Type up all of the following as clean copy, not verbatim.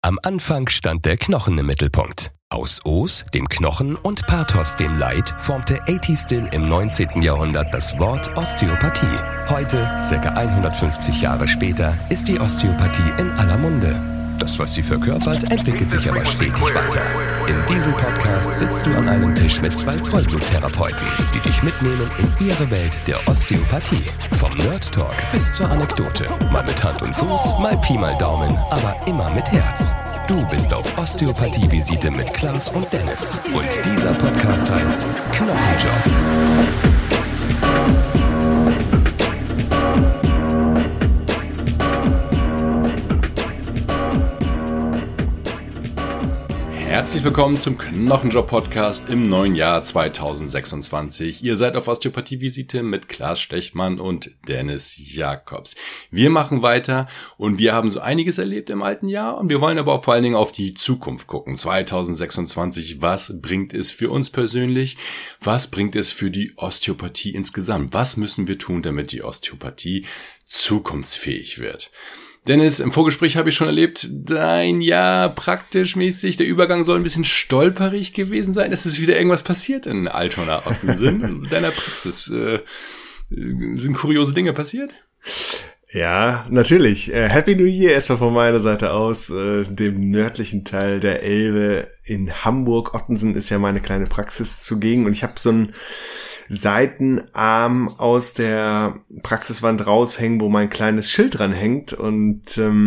Am Anfang stand der Knochen im Mittelpunkt. Aus Os, dem Knochen, und Pathos, dem Leid, formte A.T. Still im 19. Jahrhundert das Wort Osteopathie. Heute, ca. 150 Jahre später, ist die Osteopathie in aller Munde. Das, was sie verkörpert, entwickelt sich aber stetig weiter. In diesem Podcast sitzt du an einem Tisch mit 2 Vollbluttherapeuten, die dich mitnehmen in ihre Welt der Osteopathie. Vom Nerd Talk bis zur Anekdote. Mal mit Hand und Fuß, mal Pi mal Daumen, aber immer mit Herz. Du bist auf Osteopathie-Visite mit Klaas und Dennis. Und dieser Podcast heißt Knochenjob. Herzlich willkommen zum Knochenjob-Podcast im neuen Jahr 2026. Ihr seid auf Osteopathie-Visite mit Klaas Stechmann und Dennis Jacobs. Wir machen weiter und wir haben so einiges erlebt im alten Jahr und wir wollen aber auch vor allen Dingen auf die Zukunft gucken. 2026, was bringt es für uns persönlich? Was bringt es für die Osteopathie insgesamt? Was müssen wir tun, damit die Osteopathie zukunftsfähig wird? Dennis, im Vorgespräch habe ich schon erlebt, dein Jahr praktisch mäßig, der Übergang soll ein bisschen stolperig gewesen sein. Es ist wieder irgendwas passiert in Altona Ottensen, in deiner Praxis. Sind kuriose Dinge passiert? Ja, natürlich. Happy New Year erstmal von meiner Seite aus. Dem nördlichen Teil der Elbe in Hamburg. Ottensen ist ja meine kleine Praxis zugegen und ich habe so ein Seitenarm aus der Praxiswand raushängen, wo mein kleines Schild dran hängt und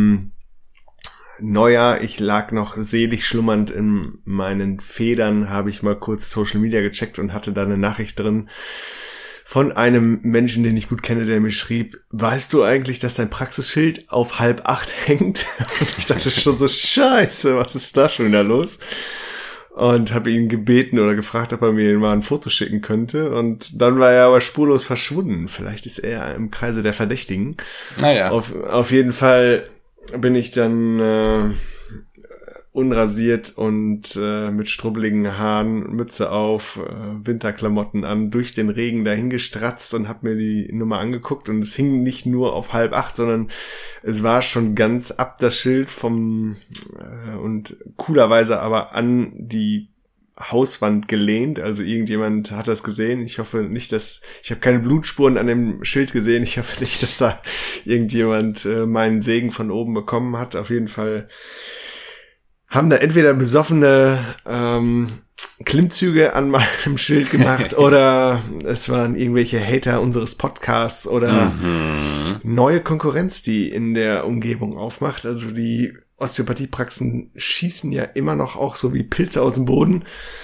Neujahr, ich lag noch selig schlummernd in meinen Federn, habe ich mal kurz Social Media gecheckt und hatte da eine Nachricht drin von einem Menschen, den ich gut kenne, der mir schrieb: Weißt du eigentlich, dass dein Praxisschild auf 7:30 hängt? Und ich dachte schon so, scheiße, was ist da schon wieder los? Und habe ihn gebeten oder gefragt, ob er mir mal ein Foto schicken könnte. Und dann war er aber spurlos verschwunden. Vielleicht ist er im Kreise der Verdächtigen. Naja. Auf jeden Fall bin ich dann unrasiert und mit strubbeligen Haaren, Mütze auf, Winterklamotten an, durch den Regen dahin gestratzt und habe mir die Nummer angeguckt. Und es hing nicht nur auf 7:30, sondern es war schon ganz ab das Schild und coolerweise aber an die Hauswand gelehnt. Also irgendjemand hat das gesehen. Ich hoffe nicht, ich habe keine Blutspuren an dem Schild gesehen. Ich hoffe nicht, dass da irgendjemand meinen Segen von oben bekommen hat. Auf jeden Fall haben da entweder besoffene Klimmzüge an meinem Schild gemacht oder es waren irgendwelche Hater unseres Podcasts oder neue Konkurrenz, die in der Umgebung aufmacht. Also die Osteopathiepraxen schießen ja immer noch auch so wie Pilze aus dem Boden.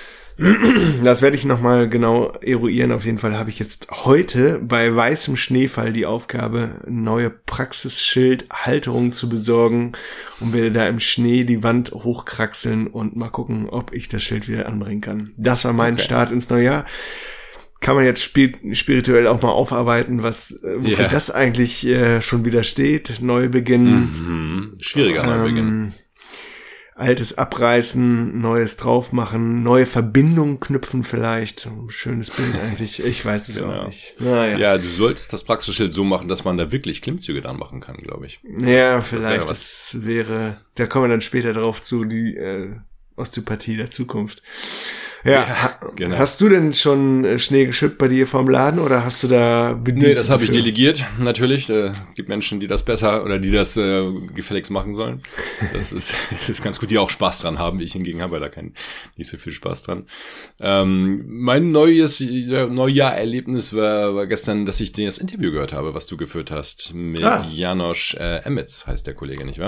Das werde ich nochmal genau eruieren. Auf jeden Fall habe ich jetzt heute bei weißem Schneefall die Aufgabe, neue Praxisschildhalterungen zu besorgen und werde da im Schnee die Wand hochkraxeln und mal gucken, ob ich das Schild wieder anbringen kann. Das war mein Start ins neue Jahr. Kann man jetzt spirituell auch mal aufarbeiten, wofür das eigentlich schon wieder steht. Neubeginn. Schwieriger Neubeginn. Altes abreißen, Neues draufmachen, neue Verbindungen knüpfen vielleicht. Ein schönes Bild eigentlich. Ich weiß es auch nicht. Naja. Ja, du solltest das Praxisschild so machen, dass man da wirklich Klimmzüge dran machen kann, glaube ich. Ja, vielleicht. Das wäre, da kommen wir dann später drauf zu, die Osteopathie der Zukunft. Ja, genau. Hast du denn schon Schnee geschippt bei dir vorm Laden oder hast du da Bedienstete? Nee, das habe ich delegiert, natürlich. Gibt Menschen, die das besser oder die das gefälligst machen sollen. Das ist ganz gut, die auch Spaß dran haben. Ich hingegen habe da nicht so viel Spaß dran. Mein Neujahr-Erlebnis war gestern, dass ich das Interview gehört habe, was du geführt hast mit Janosch Emetz, heißt der Kollege, nicht wahr?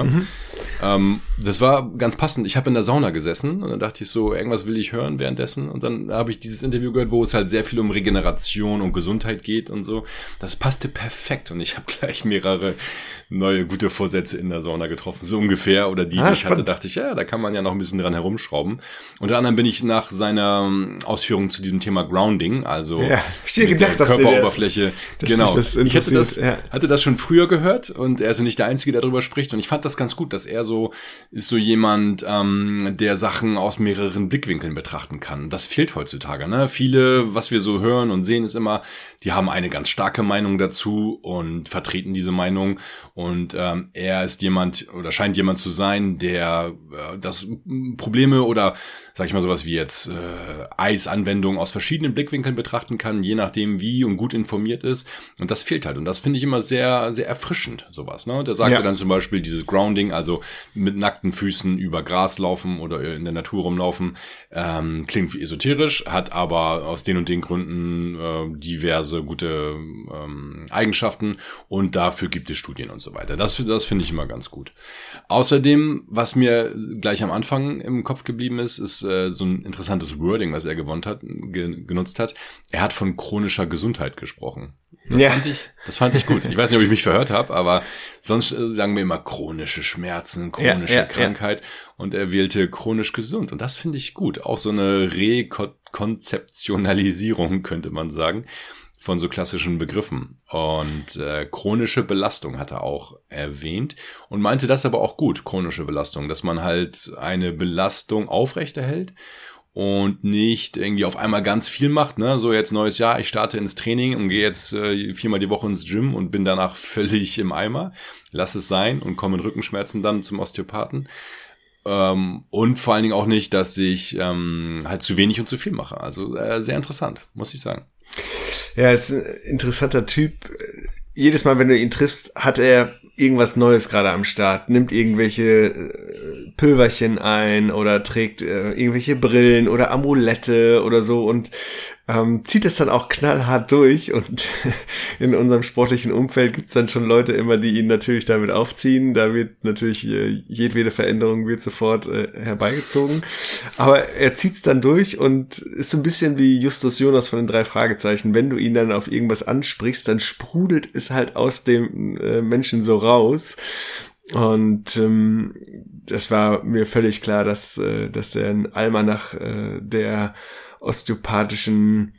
Das war ganz passend. Ich habe in der Sauna gesessen und dann dachte ich so, irgendwas will ich hören währenddessen. Und dann habe ich dieses Interview gehört, wo es halt sehr viel um Regeneration und Gesundheit geht und so. Das passte perfekt und ich habe gleich mehrere neue gute Vorsätze in der Sauna getroffen, so ungefähr. Oder die ich hatte, dachte ich, ja, da kann man ja noch ein bisschen dran herumschrauben. Unter anderem bin ich nach seiner Ausführung zu diesem Thema Grounding, also mit der Körperoberfläche. Genau. Ich hatte das schon früher gehört und er ist ja nicht der Einzige, der darüber spricht. Und ich fand das ganz gut, dass er so ist so jemand, der Sachen aus mehreren Blickwinkeln betrachten kann. kann. Das fehlt heutzutage, ne? Viele, was wir so hören und sehen, ist immer, die haben eine ganz starke Meinung dazu und vertreten diese Meinung. Und er ist jemand oder scheint jemand zu sein, der das Probleme oder, sag ich mal, sowas wie jetzt Eisanwendungen aus verschiedenen Blickwinkeln betrachten kann, je nachdem wie und gut informiert ist. Und das fehlt halt. Und das finde ich immer sehr, sehr erfrischend, sowas, ne? Der sagte dann zum Beispiel dieses Grounding, also mit nackten Füßen über Gras laufen oder in der Natur rumlaufen, klingt wie esoterisch, hat aber aus den und den Gründen diverse gute Eigenschaften und dafür gibt es Studien und so weiter. Das finde ich immer ganz gut. Außerdem, was mir gleich am Anfang im Kopf geblieben ist so ein interessantes Wording, was er genutzt hat. Er hat von chronischer Gesundheit gesprochen. Das fand ich gut. Ich weiß nicht, ob ich mich verhört habe, aber sonst sagen wir immer chronische Schmerzen, chronische Krankheit. Und er wählte chronisch gesund. Und das finde ich gut. Auch so eine Rekonzeptionalisierung, könnte man sagen, von so klassischen Begriffen. Und chronische Belastung hat er auch erwähnt und meinte das aber auch gut, chronische Belastung, dass man halt eine Belastung aufrechterhält und nicht irgendwie auf einmal ganz viel macht, ne? So jetzt neues Jahr, ich starte ins Training und gehe jetzt 4-mal die Woche ins Gym und bin danach völlig im Eimer. Lass es sein und komme in Rückenschmerzen dann zum Osteopathen. Und vor allen Dingen auch nicht, dass ich halt zu wenig und zu viel mache. Also sehr interessant, muss ich sagen. Ja, er ist ein interessanter Typ. Jedes Mal, wenn du ihn triffst, hat er irgendwas Neues gerade am Start, nimmt irgendwelche Pülverchen ein oder trägt irgendwelche Brillen oder Amulette oder so und zieht es dann auch knallhart durch. Und in unserem sportlichen Umfeld gibt's dann schon Leute immer, die ihn natürlich damit aufziehen. Da wird natürlich jedwede Veränderung wird sofort herbeigezogen. Aber er zieht's dann durch und ist so ein bisschen wie Justus Jonas von den 3 Fragezeichen. Wenn du ihn dann auf irgendwas ansprichst, dann sprudelt es halt aus dem Menschen so raus. Und das war mir völlig klar, dass der ein Almanach der osteopathischen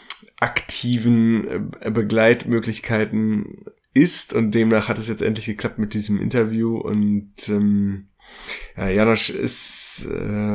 aktiven Begleitmöglichkeiten ist und demnach hat es jetzt endlich geklappt mit diesem Interview und Janosch ist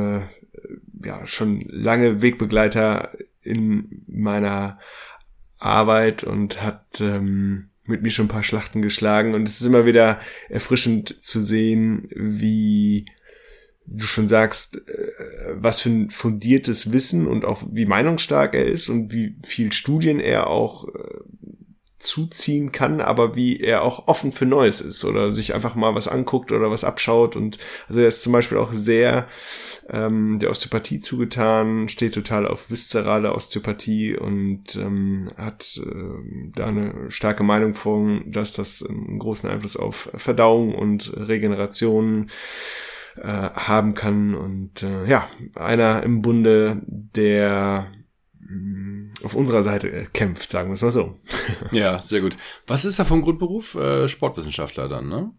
schon lange Wegbegleiter in meiner Arbeit und hat mit mir schon ein paar Schlachten geschlagen und es ist immer wieder erfrischend zu sehen, wie du schon sagst, was für ein fundiertes Wissen und auch wie meinungsstark er ist und wie viel Studien er auch zuziehen kann, aber wie er auch offen für Neues ist oder sich einfach mal was anguckt oder was abschaut und also er ist zum Beispiel auch sehr der Osteopathie zugetan, steht total auf viszerale Osteopathie und hat da eine starke Meinung von, dass das einen großen Einfluss auf Verdauung und Regeneration haben kann und einer im Bunde, der auf unserer Seite kämpft, sagen wir es mal so. Ja, sehr gut. Was ist er vom Grundberuf? Sportwissenschaftler dann, ne?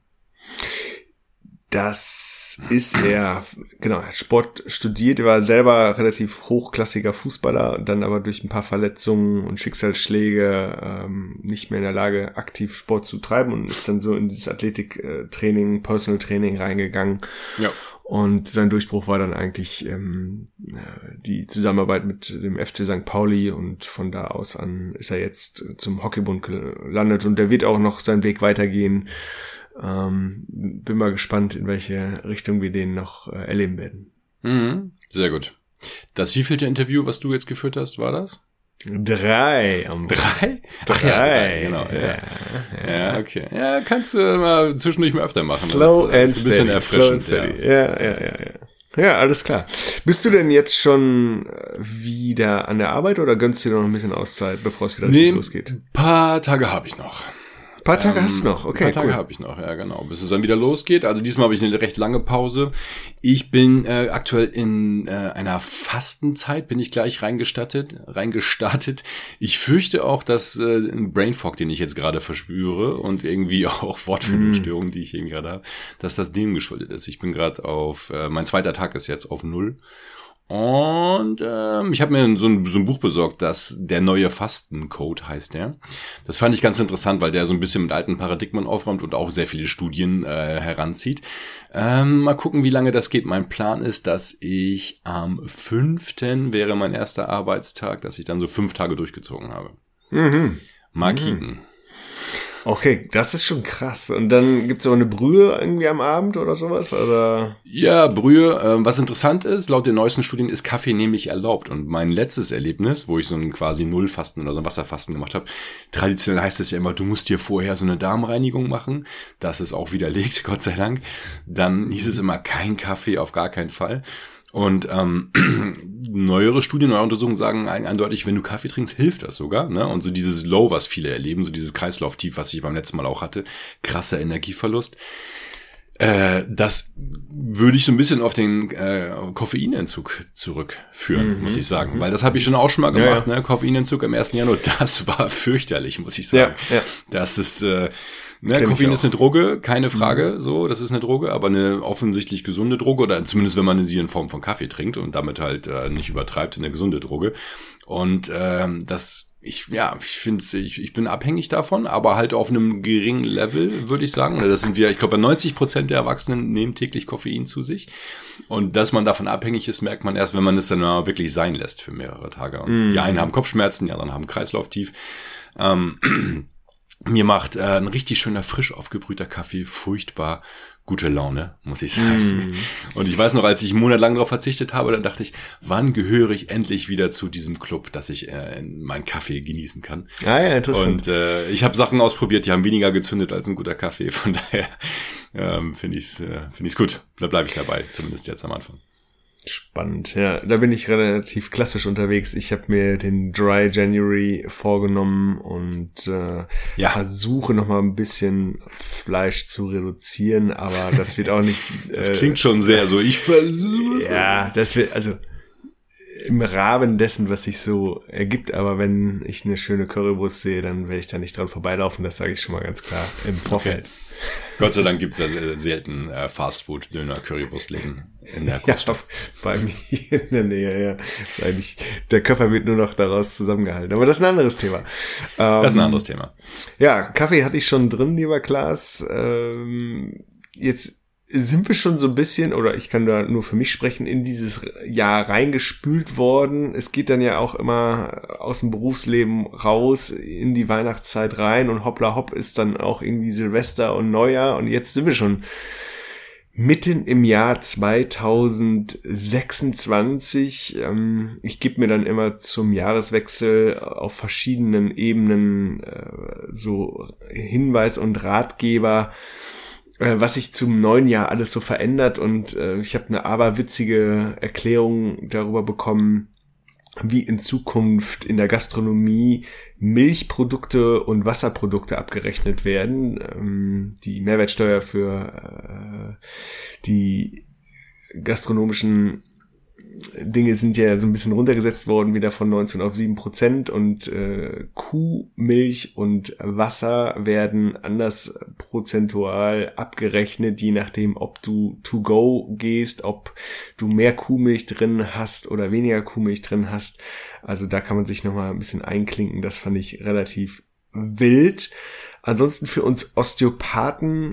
Das ist er, genau, er hat Sport studiert, er war selber relativ hochklassiger Fußballer, dann aber durch ein paar Verletzungen und Schicksalsschläge nicht mehr in der Lage, aktiv Sport zu treiben und ist dann so in dieses Athletiktraining, Personal Training reingegangen. Ja. Und sein Durchbruch war dann eigentlich die Zusammenarbeit mit dem FC St. Pauli und von da aus an ist er jetzt zum Hockeybund gelandet und der wird auch noch seinen Weg weitergehen. Bin mal gespannt, in welche Richtung wir den noch erleben werden. Mhm, sehr gut. Das wievielte Interview, was du jetzt geführt hast, war das? 3. 3? 3, genau. Ja, okay. Ja, kannst du mal zwischendurch mal öfter machen. Slow and steady. Ein bisschen erfrischend. Slow and steady. Ja. Ja, alles klar. Bist du denn jetzt schon wieder an der Arbeit oder gönnst du dir noch ein bisschen Auszeit, bevor es wieder richtig losgeht? Ein paar Tage habe ich noch. Ein paar Tage hast du noch, okay. Ein paar Tage habe ich noch, ja genau, bis es dann wieder losgeht. Also diesmal habe ich eine recht lange Pause. Ich bin aktuell in einer Fastenzeit, bin ich gleich reingestartet. Ich fürchte auch, dass ein Brain Fog, den ich jetzt gerade verspüre und irgendwie auch Wortfindungsstörungen, die ich irgendwie gerade habe, dass das dem geschuldet ist. Ich bin gerade auf, mein zweiter Tag ist jetzt auf 0. Und ich habe mir so ein Buch besorgt, das Der neue Fastencode heißt der. Das fand ich ganz interessant, weil der so ein bisschen mit alten Paradigmen aufräumt und auch sehr viele Studien heranzieht. Mal gucken, wie lange das geht. Mein Plan ist, dass ich am 5. wäre mein erster Arbeitstag, dass ich dann so 5 Tage durchgezogen habe. Mal kicken. Okay, das ist schon krass. Und dann gibt's auch eine Brühe irgendwie am Abend oder sowas? Oder? Ja, Brühe. Was interessant ist, laut den neuesten Studien ist Kaffee nämlich erlaubt. Und mein letztes Erlebnis, wo ich so ein quasi Nullfasten oder so ein Wasserfasten gemacht habe, traditionell heißt es ja immer, du musst dir vorher so eine Darmreinigung machen. Das ist auch widerlegt, Gott sei Dank. Dann hieß es immer, kein Kaffee, auf gar keinen Fall. Und neuere Studien, neue Untersuchungen sagen eindeutig, wenn du Kaffee trinkst, hilft das sogar. Ne? Und so dieses Low, was viele erleben, so dieses Kreislauftief, was ich beim letzten Mal auch hatte, krasser Energieverlust. Das würde ich so ein bisschen auf den Koffeinentzug zurückführen, muss ich sagen. Weil das habe ich schon auch schon mal gemacht, ne? Koffeinentzug am 1. Januar, das war fürchterlich, muss ich sagen. Ja. Das ist... Koffein ist eine Droge, keine Frage, so, das ist eine Droge, aber eine offensichtlich gesunde Droge, oder zumindest wenn man sie in Form von Kaffee trinkt und damit halt nicht übertreibt, eine gesunde Droge. Und ich finde, ich bin abhängig davon, aber halt auf einem geringen Level, würde ich sagen. Oder das sind wir, ich glaube, 90% der Erwachsenen nehmen täglich Koffein zu sich. Und dass man davon abhängig ist, merkt man erst, wenn man es dann mal wirklich sein lässt für mehrere Tage. Und die einen haben Kopfschmerzen, die anderen haben Kreislauftief. Mir macht ein richtig schöner, frisch aufgebrühter Kaffee furchtbar gute Laune, muss ich sagen. Und ich weiß noch, als ich einen Monat lang darauf verzichtet habe, dann dachte ich, wann gehöre ich endlich wieder zu diesem Club, dass ich meinen Kaffee genießen kann. Ah ja, interessant. Und ich habe Sachen ausprobiert, die haben weniger gezündet als ein guter Kaffee. Von daher finde ich's gut. Da bleibe ich dabei, zumindest jetzt am Anfang. Spannend, ja. Da bin ich relativ klassisch unterwegs. Ich habe mir den Dry January vorgenommen und versuche noch mal ein bisschen Fleisch zu reduzieren, aber das wird auch nicht... das klingt schon sehr so. Ich versuche... Ja, das wird, also im Rahmen dessen, was sich so ergibt, aber wenn ich eine schöne Currywurst sehe, dann werde ich da nicht dran vorbeilaufen, das sage ich schon mal ganz klar im Vorfeld. Okay. Gott sei Dank gibt's ja selten Fastfood, Döner, Currywurstläden in der Großstadt. Ja, bei mir in der Nähe, ja. Ist eigentlich, der Körper wird nur noch daraus zusammengehalten. Aber das ist ein anderes Thema. Das ist ein anderes Thema. Ja, Kaffee hatte ich schon drin, lieber Klaas. Jetzt sind wir schon so ein bisschen, oder ich kann da nur für mich sprechen, in dieses Jahr reingespült worden. Es geht dann ja auch immer aus dem Berufsleben raus in die Weihnachtszeit rein und hoppla hopp ist dann auch irgendwie Silvester und Neujahr und jetzt sind wir schon mitten im Jahr 2026. Ich gebe mir dann immer zum Jahreswechsel auf verschiedenen Ebenen so Hinweis und Ratgeber, was sich zum neuen Jahr alles so verändert und ich habe eine aberwitzige Erklärung darüber bekommen, wie in Zukunft in der Gastronomie Milchprodukte und Wasserprodukte abgerechnet werden. Die Mehrwertsteuer für die gastronomischen Dinge sind ja so ein bisschen runtergesetzt worden, wieder von 19 auf 7% und Kuhmilch und Wasser werden anders prozentual abgerechnet, je nachdem, ob du to go gehst, ob du mehr Kuhmilch drin hast oder weniger Kuhmilch drin hast. Also da kann man sich nochmal ein bisschen einklinken, das fand ich relativ wild. Ansonsten für uns Osteopathen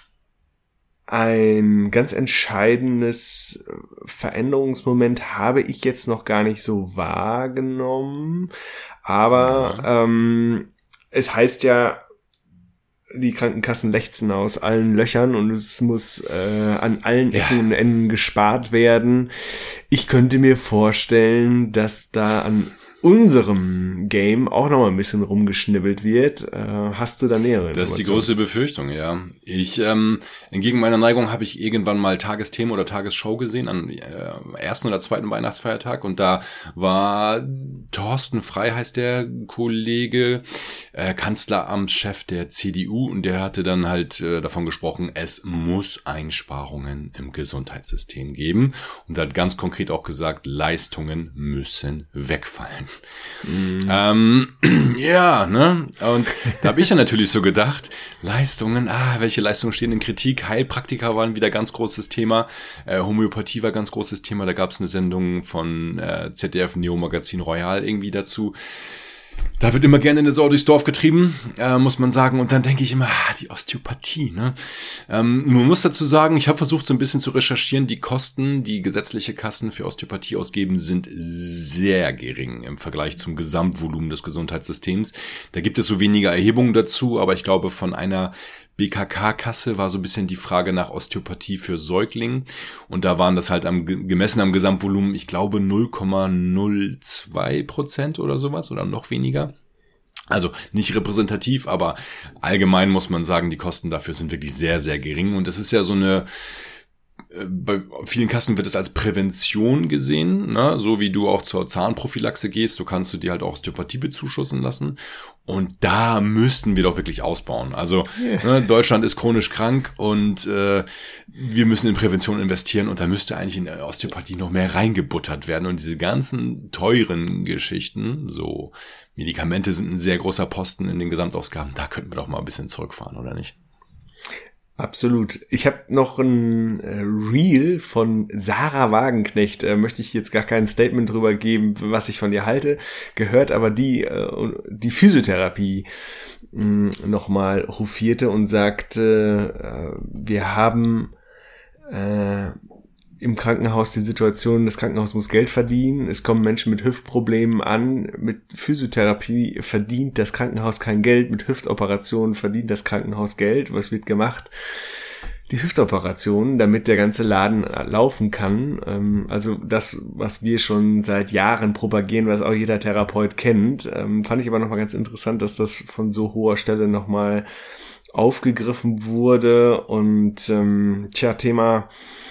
ein ganz entscheidendes Veränderungsmoment habe ich jetzt noch gar nicht so wahrgenommen, aber es heißt ja, die Krankenkassen lechzen aus allen Löchern und es muss an allen Ecken und Enden gespart werden. Ich könnte mir vorstellen, dass da an unserem Game auch noch mal ein bisschen rumgeschnibbelt wird. Hast du da nähere Informationen? Das ist die große Befürchtung, ja. Ich, entgegen meiner Neigung habe ich irgendwann mal Tagesthema oder Tagesshow gesehen am ersten oder zweiten Weihnachtsfeiertag und da war Thorsten Frey, heißt der Kollege, Kanzleramtschef der CDU und der hatte dann halt davon gesprochen, es muss Einsparungen im Gesundheitssystem geben und hat ganz konkret auch gesagt, Leistungen müssen wegfallen. Ja, ne? Und da habe ich dann natürlich so gedacht, Leistungen, welche Leistungen stehen in Kritik? Heilpraktiker waren wieder ganz großes Thema, Homöopathie war ganz großes Thema, da gab es eine Sendung von ZDF Neo Magazin Royal irgendwie dazu. Da wird immer gerne eine Sau durchs Dorf getrieben, muss man sagen. Und dann denke ich immer, die Osteopathie, ne? Man muss dazu sagen, ich habe versucht, so ein bisschen zu recherchieren. Die Kosten, die gesetzliche Kassen für Osteopathie ausgeben, sind sehr gering im Vergleich zum Gesamtvolumen des Gesundheitssystems. Da gibt es so wenige Erhebungen dazu, aber ich glaube, von einer BKK-Kasse war so ein bisschen die Frage nach Osteopathie für Säuglinge. Und da waren das halt gemessen am Gesamtvolumen, ich glaube 0,02% oder sowas oder noch weniger. Also nicht repräsentativ, aber allgemein muss man sagen, die Kosten dafür sind wirklich sehr, sehr gering. Und das ist ja so eine, bei vielen Kassen wird es als Prävention gesehen, ne? So wie du auch zur Zahnprophylaxe gehst, so kannst du dir halt auch Osteopathie bezuschussen lassen. Und da müssten wir doch wirklich ausbauen. Also ne, Deutschland ist chronisch krank und wir müssen in Prävention investieren und da müsste eigentlich in Osteopathie noch mehr reingebuttert werden. Und diese ganzen teuren Geschichten, so Medikamente sind ein sehr großer Posten in den Gesamtausgaben, da könnten wir doch mal ein bisschen zurückfahren, oder nicht? Absolut. Ich habe noch ein Reel von Sarah Wagenknecht, möchte ich jetzt gar kein Statement drüber geben, was ich von ihr halte, gehört aber die Physiotherapie nochmal rufierte und sagte, wir haben im Krankenhaus die Situation, das Krankenhaus muss Geld verdienen, es kommen Menschen mit Hüftproblemen an, mit Physiotherapie verdient das Krankenhaus kein Geld, mit Hüftoperationen verdient das Krankenhaus Geld. Was wird gemacht? Die Hüftoperationen, damit der ganze Laden laufen kann. Also das, was wir schon seit Jahren propagieren, was auch jeder Therapeut kennt, fand ich aber nochmal ganz interessant, dass das von so hoher Stelle nochmal aufgegriffen wurde. Und Thema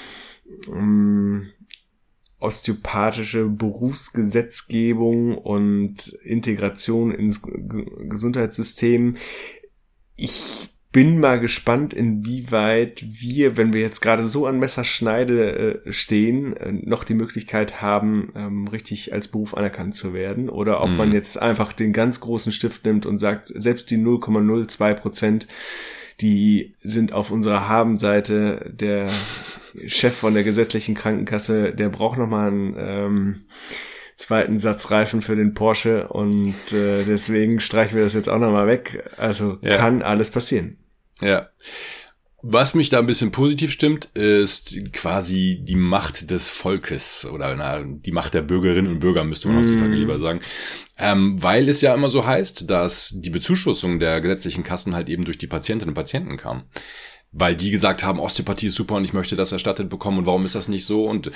osteopathische Berufsgesetzgebung und Integration ins Gesundheitssystem. Ich bin mal gespannt, inwieweit wir, wenn wir jetzt gerade so an Messerschneide stehen, noch die Möglichkeit haben, richtig als Beruf anerkannt zu werden. Oder ob man jetzt einfach den ganz großen Stift nimmt und sagt, selbst die 0,02%, die sind auf unserer Habenseite. Der Chef von der gesetzlichen Krankenkasse, der braucht nochmal einen zweiten Satz Reifen für den Porsche und deswegen streichen wir das jetzt auch nochmal weg. Also kann alles passieren. Ja. Was mich da ein bisschen positiv stimmt, ist quasi die Macht des Volkes oder die Macht der Bürgerinnen und Bürger, müsste man heutzutage lieber sagen. Weil es ja immer so heißt, dass die Bezuschussung der gesetzlichen Kassen halt eben durch die Patientinnen und Patienten kam. Weil die gesagt haben, Osteopathie ist super und ich möchte das erstattet bekommen und warum ist das nicht so? Und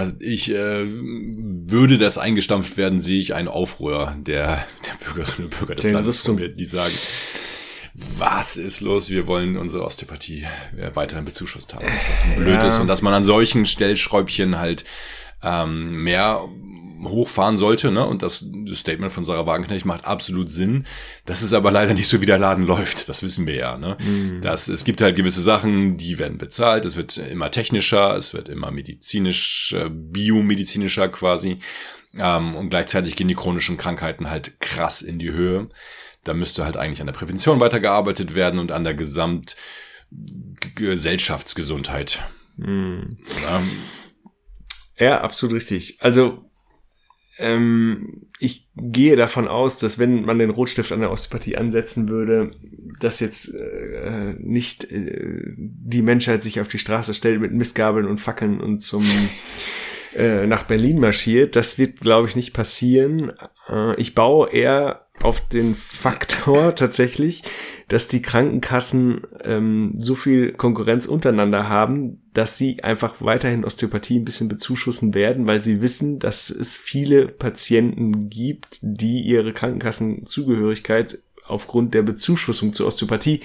würde das eingestampft werden, sehe ich einen Aufruhr der Bürgerinnen und Bürger des Landes, die sagen, was ist los? Wir wollen unsere Osteopathie weiterhin bezuschusst haben, dass das blöd ist und dass man an solchen Stellschräubchen halt mehr hochfahren sollte, ne? Und das Statement von Sarah Wagenknecht macht absolut Sinn. Das ist aber leider nicht so, wie der Laden läuft. Das wissen wir ja, ne? Es gibt halt gewisse Sachen, die werden bezahlt. Es wird immer technischer, es wird immer biomedizinischer quasi. Und gleichzeitig gehen die chronischen Krankheiten halt krass in die Höhe. Da müsste halt eigentlich an der Prävention weitergearbeitet werden und an der Gesamtgesellschaftsgesundheit. Ja, absolut richtig. Also ich gehe davon aus, dass wenn man den Rotstift an der Osteopathie ansetzen würde, dass jetzt nicht die Menschheit sich auf die Straße stellt mit Mistgabeln und Fackeln und nach Berlin marschiert. Das wird, glaube ich, nicht passieren. Ich baue eher auf den Faktor tatsächlich, dass die Krankenkassen so viel Konkurrenz untereinander haben, dass sie einfach weiterhin Osteopathie ein bisschen bezuschussen werden, weil sie wissen, dass es viele Patienten gibt, die ihre Krankenkassenzugehörigkeit aufgrund der Bezuschussung zur Osteopathie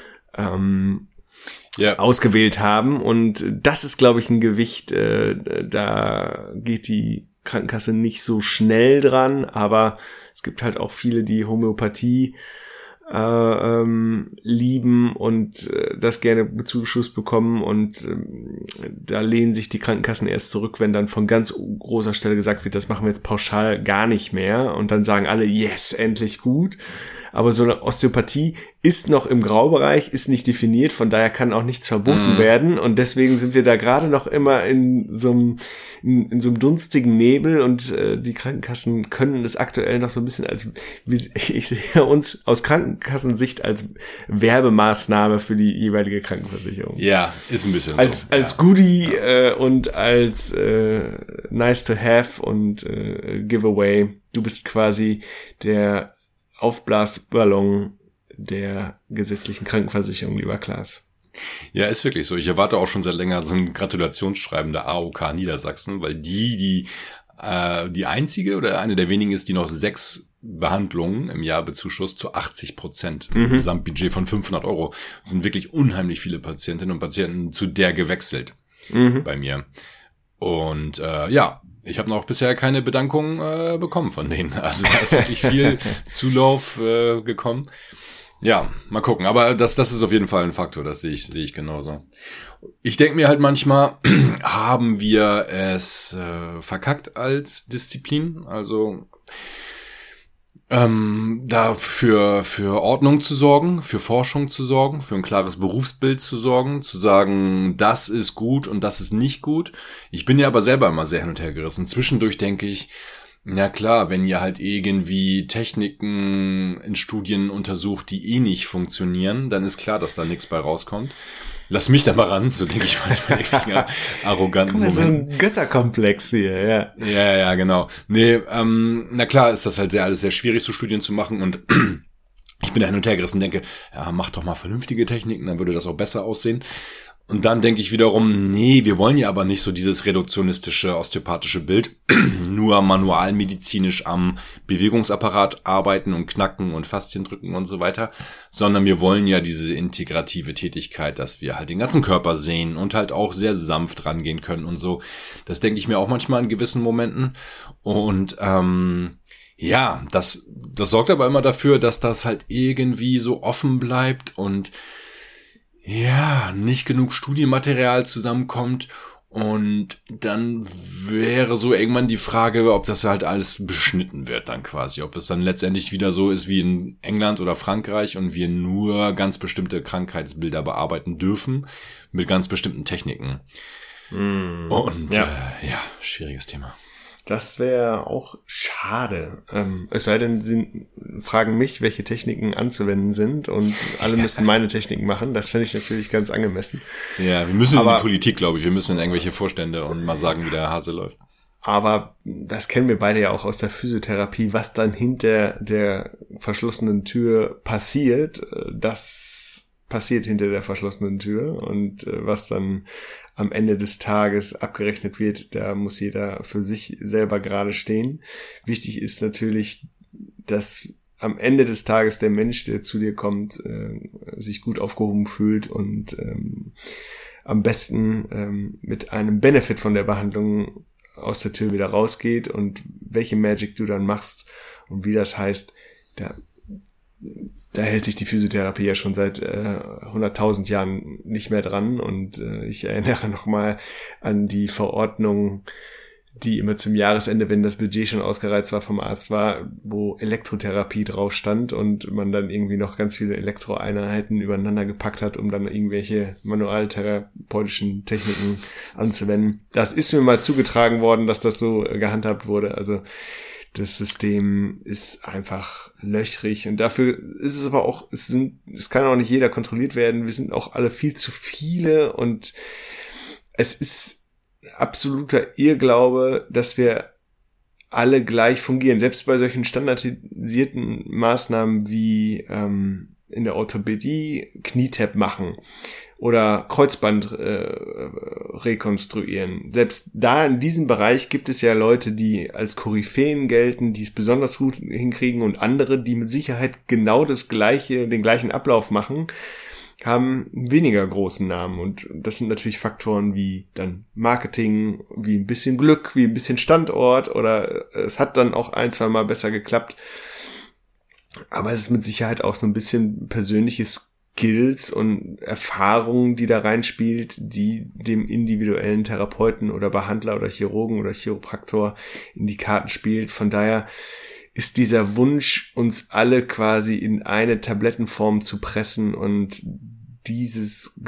ausgewählt haben. Und das ist, glaube ich, ein Gewicht, da geht die Krankenkasse nicht so schnell dran, aber es gibt halt auch viele, die Homöopathie lieben und das gerne bezuschusst bekommen und da lehnen sich die Krankenkassen erst zurück, wenn dann von ganz großer Stelle gesagt wird, das machen wir jetzt pauschal gar nicht mehr und dann sagen alle, yes, endlich gut. Aber so eine Osteopathie ist noch im Graubereich, ist nicht definiert, von daher kann auch nichts verboten werden und deswegen sind wir da gerade noch immer in so einem dunstigen Nebel und die Krankenkassen können es aktuell noch so ein bisschen ich sehe uns aus Krankenkassensicht als Werbemaßnahme für die jeweilige Krankenversicherung. Ja, ist ein bisschen als Goodie und als nice to have und Giveaway. Du bist quasi der Aufblasballon der gesetzlichen Krankenversicherung, lieber Klaas. Ja, ist wirklich so. Ich erwarte auch schon seit länger so ein Gratulationsschreiben der AOK Niedersachsen, weil die einzige oder eine der wenigen ist, die noch 6 Behandlungen im Jahr bezuschusst zu 80% im Gesamtbudget von 500 €. Das sind wirklich unheimlich viele Patientinnen und Patienten zu der gewechselt bei mir. Und ich habe noch bisher keine Bedankung bekommen von denen. Also da ist wirklich viel Zulauf gekommen. Ja, mal gucken. Aber das ist auf jeden Fall ein Faktor, das sehe ich genauso. Ich denke mir halt manchmal, haben wir es verkackt als Disziplin? Also da für Ordnung zu sorgen, für Forschung zu sorgen, für ein klares Berufsbild zu sorgen, zu sagen, das ist gut und das ist nicht gut. Ich bin ja aber selber immer sehr hin und her gerissen. Zwischendurch denke ich, na klar, wenn ihr halt irgendwie Techniken in Studien untersucht, die eh nicht funktionieren, dann ist klar, dass da nichts bei rauskommt. Lass mich da mal ran, so denke ich manchmal arroganten Moment. So ein Götterkomplex hier, ja. Ja, genau. Nee, na klar ist das halt alles sehr schwierig, so Studien zu machen und ich bin da hin und her gerissen und denke, ja, mach doch mal vernünftige Techniken, dann würde das auch besser aussehen. Und dann denke ich wiederum, nee, wir wollen ja aber nicht so dieses reduktionistische, osteopathische Bild, nur manualmedizinisch am Bewegungsapparat arbeiten und knacken und Faszien drücken und so weiter, sondern wir wollen ja diese integrative Tätigkeit, dass wir halt den ganzen Körper sehen und halt auch sehr sanft rangehen können und so. Das denke ich mir auch manchmal in gewissen Momenten. Und ja, das sorgt aber immer dafür, dass das halt irgendwie so offen bleibt und ja, nicht genug Studienmaterial zusammenkommt und dann wäre so irgendwann die Frage, ob das halt alles beschnitten wird dann quasi, ob es dann letztendlich wieder so ist wie in England oder Frankreich und wir nur ganz bestimmte Krankheitsbilder bearbeiten dürfen mit ganz bestimmten Techniken. Und schwieriges Thema. Das wäre auch schade. Es sei denn, sie fragen mich, welche Techniken anzuwenden sind und alle müssen meine Techniken machen. Das finde ich natürlich ganz angemessen. Ja, wir müssen in die Politik, glaube ich. Wir müssen in irgendwelche Vorstände und mal sagen, wie der Hase läuft. Aber das kennen wir beide ja auch aus der Physiotherapie. Was dann hinter der verschlossenen Tür passiert, das passiert hinter der verschlossenen Tür. Und was dann am Ende des Tages abgerechnet wird, da muss jeder für sich selber gerade stehen. Wichtig ist natürlich, dass am Ende des Tages der Mensch, der zu dir kommt, sich gut aufgehoben fühlt und am besten mit einem Benefit von der Behandlung aus der Tür wieder rausgeht. Und welche Magic du dann machst und wie das heißt, da hält sich die Physiotherapie ja schon seit 100.000 Jahren nicht mehr dran. Und ich erinnere nochmal an die Verordnung, die immer zum Jahresende, wenn das Budget schon ausgereizt war vom Arzt war, wo Elektrotherapie drauf stand und man dann irgendwie noch ganz viele Elektroeinheiten übereinander gepackt hat, um dann irgendwelche manualtherapeutischen Techniken anzuwenden. Das ist mir mal zugetragen worden, dass das so gehandhabt wurde. Also das System ist einfach löchrig und dafür ist es aber auch, es kann auch nicht jeder kontrolliert werden. Wir sind auch alle viel zu viele und es ist absoluter Irrglaube, dass wir alle gleich fungieren. Selbst bei solchen standardisierten Maßnahmen wie in der Orthopädie Knietap machen oder Kreuzband rekonstruieren. Selbst da in diesem Bereich gibt es ja Leute, die als Koryphäen gelten, die es besonders gut hinkriegen und andere, die mit Sicherheit genau den gleichen Ablauf machen, haben weniger großen Namen. Und das sind natürlich Faktoren wie dann Marketing, wie ein bisschen Glück, wie ein bisschen Standort oder es hat dann auch 1-2 Mal besser geklappt. Aber es ist mit Sicherheit auch so ein bisschen persönliche Skills und Erfahrungen, die da reinspielt, die dem individuellen Therapeuten oder Behandler oder Chirurgen oder Chiropraktor in die Karten spielt. Von daher ist dieser Wunsch, uns alle quasi in eine Tablettenform zu pressen und dieses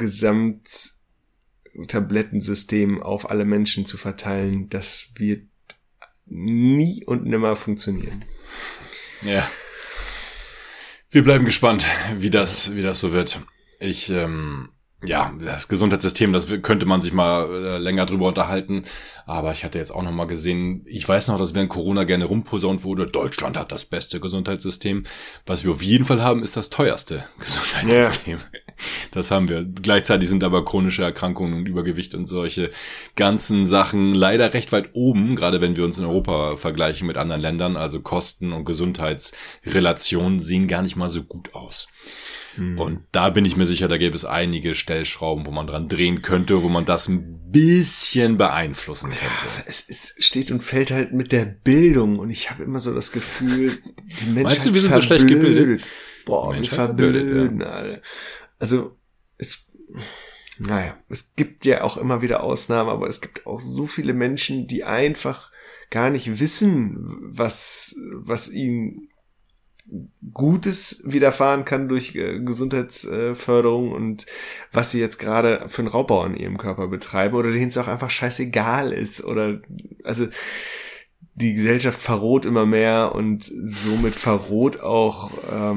Gesamttablettensystem auf alle Menschen zu verteilen, das wird nie und nimmer funktionieren. Ja. Wir bleiben gespannt, wie das so wird. Das Gesundheitssystem, das könnte man sich mal länger drüber unterhalten. Aber ich hatte jetzt auch noch mal gesehen, ich weiß noch, dass während Corona gerne rumposaunt wurde, Deutschland hat das beste Gesundheitssystem. Was wir auf jeden Fall haben, ist das teuerste Gesundheitssystem. Ja. Das haben wir. Gleichzeitig sind aber chronische Erkrankungen und Übergewicht und solche ganzen Sachen leider recht weit oben, gerade wenn wir uns in Europa vergleichen mit anderen Ländern. Also Kosten und Gesundheitsrelationen sehen gar nicht mal so gut aus. Und da bin ich mir sicher, da gäbe es einige Stellschrauben, wo man dran drehen könnte, wo man das ein bisschen beeinflussen könnte. Ja, es steht und fällt halt mit der Bildung und ich habe immer so das Gefühl, die Menschen Meinst du, wir sind so schlecht gebildet? Boah, wir verblöden, Alter. Also, es gibt ja auch immer wieder Ausnahmen, aber es gibt auch so viele Menschen, die einfach gar nicht wissen, was ihnen Gutes widerfahren kann durch Gesundheitsförderung und was sie jetzt gerade für einen Raubbau in ihrem Körper betreiben oder denen es auch einfach scheißegal ist oder also die Gesellschaft verroht immer mehr und somit verroht auch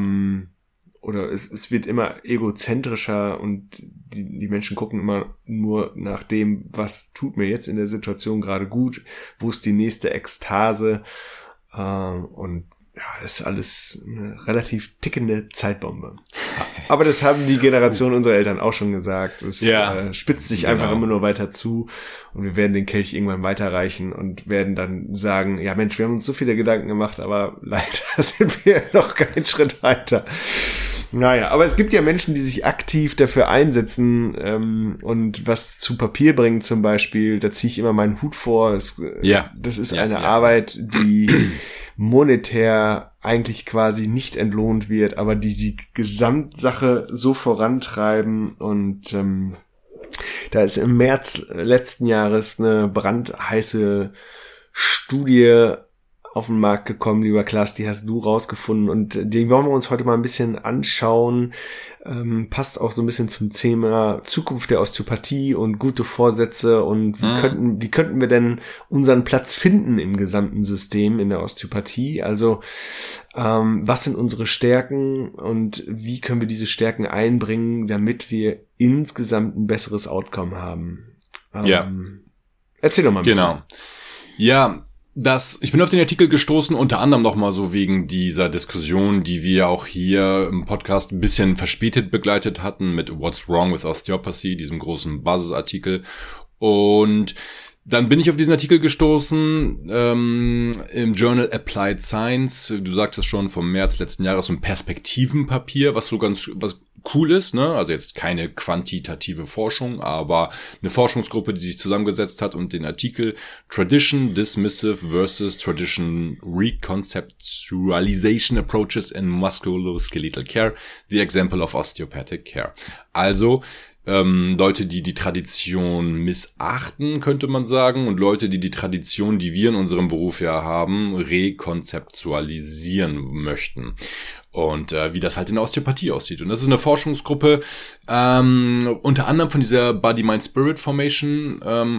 oder es wird immer egozentrischer und die Menschen gucken immer nur nach dem, was tut mir jetzt in der Situation gerade gut, wo ist die nächste Ekstase und ja, das ist alles eine relativ tickende Zeitbombe. Aber das haben die Generation unserer Eltern auch schon gesagt. Es spitzt sich einfach immer nur weiter zu und wir werden den Kelch irgendwann weiterreichen und werden dann sagen, ja Mensch, wir haben uns so viele Gedanken gemacht, aber leider sind wir noch keinen Schritt weiter. Naja, aber es gibt ja Menschen, die sich aktiv dafür einsetzen und was zu Papier bringen zum Beispiel. Da ziehe ich immer meinen Hut vor. Das ist eine Arbeit, die monetär eigentlich quasi nicht entlohnt wird, aber die Gesamtsache so vorantreiben und da ist im März letzten Jahres eine brandheiße Studie auf den Markt gekommen, lieber Klaas, die hast du rausgefunden und den wollen wir uns heute mal ein bisschen anschauen. Passt auch so ein bisschen zum Thema Zukunft der Osteopathie und gute Vorsätze und wie könnten wir denn unseren Platz finden im gesamten System in der Osteopathie? Also was sind unsere Stärken und wie können wir diese Stärken einbringen, damit wir insgesamt ein besseres Outcome haben? Erzähl doch mal ein bisschen. Genau. Ja, ich bin auf den Artikel gestoßen, unter anderem nochmal so wegen dieser Diskussion, die wir auch hier im Podcast ein bisschen verspätet begleitet hatten mit What's Wrong with Osteopathy, diesem großen Basisartikel. Und dann bin ich auf diesen Artikel gestoßen im Journal Applied Science. Du sagtest schon, vom März letzten Jahres, so ein Perspektivenpapier, was cool ist, ne? Also jetzt keine quantitative Forschung, aber eine Forschungsgruppe, die sich zusammengesetzt hat und den Artikel Tradition Dismissive versus Tradition Reconceptualization Approaches in Musculoskeletal Care, the Example of Osteopathic Care. Also Leute, die die Tradition missachten, könnte man sagen, und Leute, die die Tradition, die wir in unserem Beruf ja haben, rekonzeptualisieren möchten. Und wie das halt in der Osteopathie aussieht. Und das ist eine Forschungsgruppe, unter anderem von dieser Body-Mind-Spirit Formation.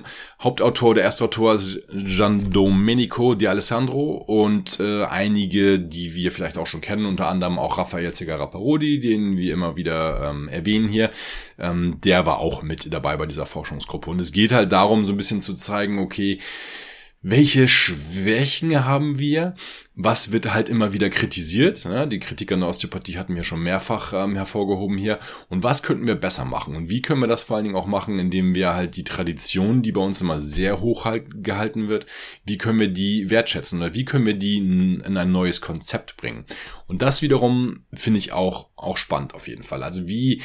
Der erste Autor ist Giandomenico D'Alessandro und einige, die wir vielleicht auch schon kennen, unter anderem auch Raphael Zegarra-Parodi, den wir immer wieder erwähnen hier. Der war auch mit dabei bei dieser Forschungsgruppe. Und es geht halt darum, so ein bisschen zu zeigen, okay, welche Schwächen haben wir? Was wird halt immer wieder kritisiert? Ne? Die Kritiker in der Osteopathie hatten wir schon mehrfach hervorgehoben hier. Und was könnten wir besser machen? Und wie können wir das vor allen Dingen auch machen, indem wir halt die Tradition, die bei uns immer sehr hoch gehalten wird, wie können wir die wertschätzen oder wie können wir die in ein neues Konzept bringen? Und das wiederum finde ich auch spannend auf jeden Fall. Also wie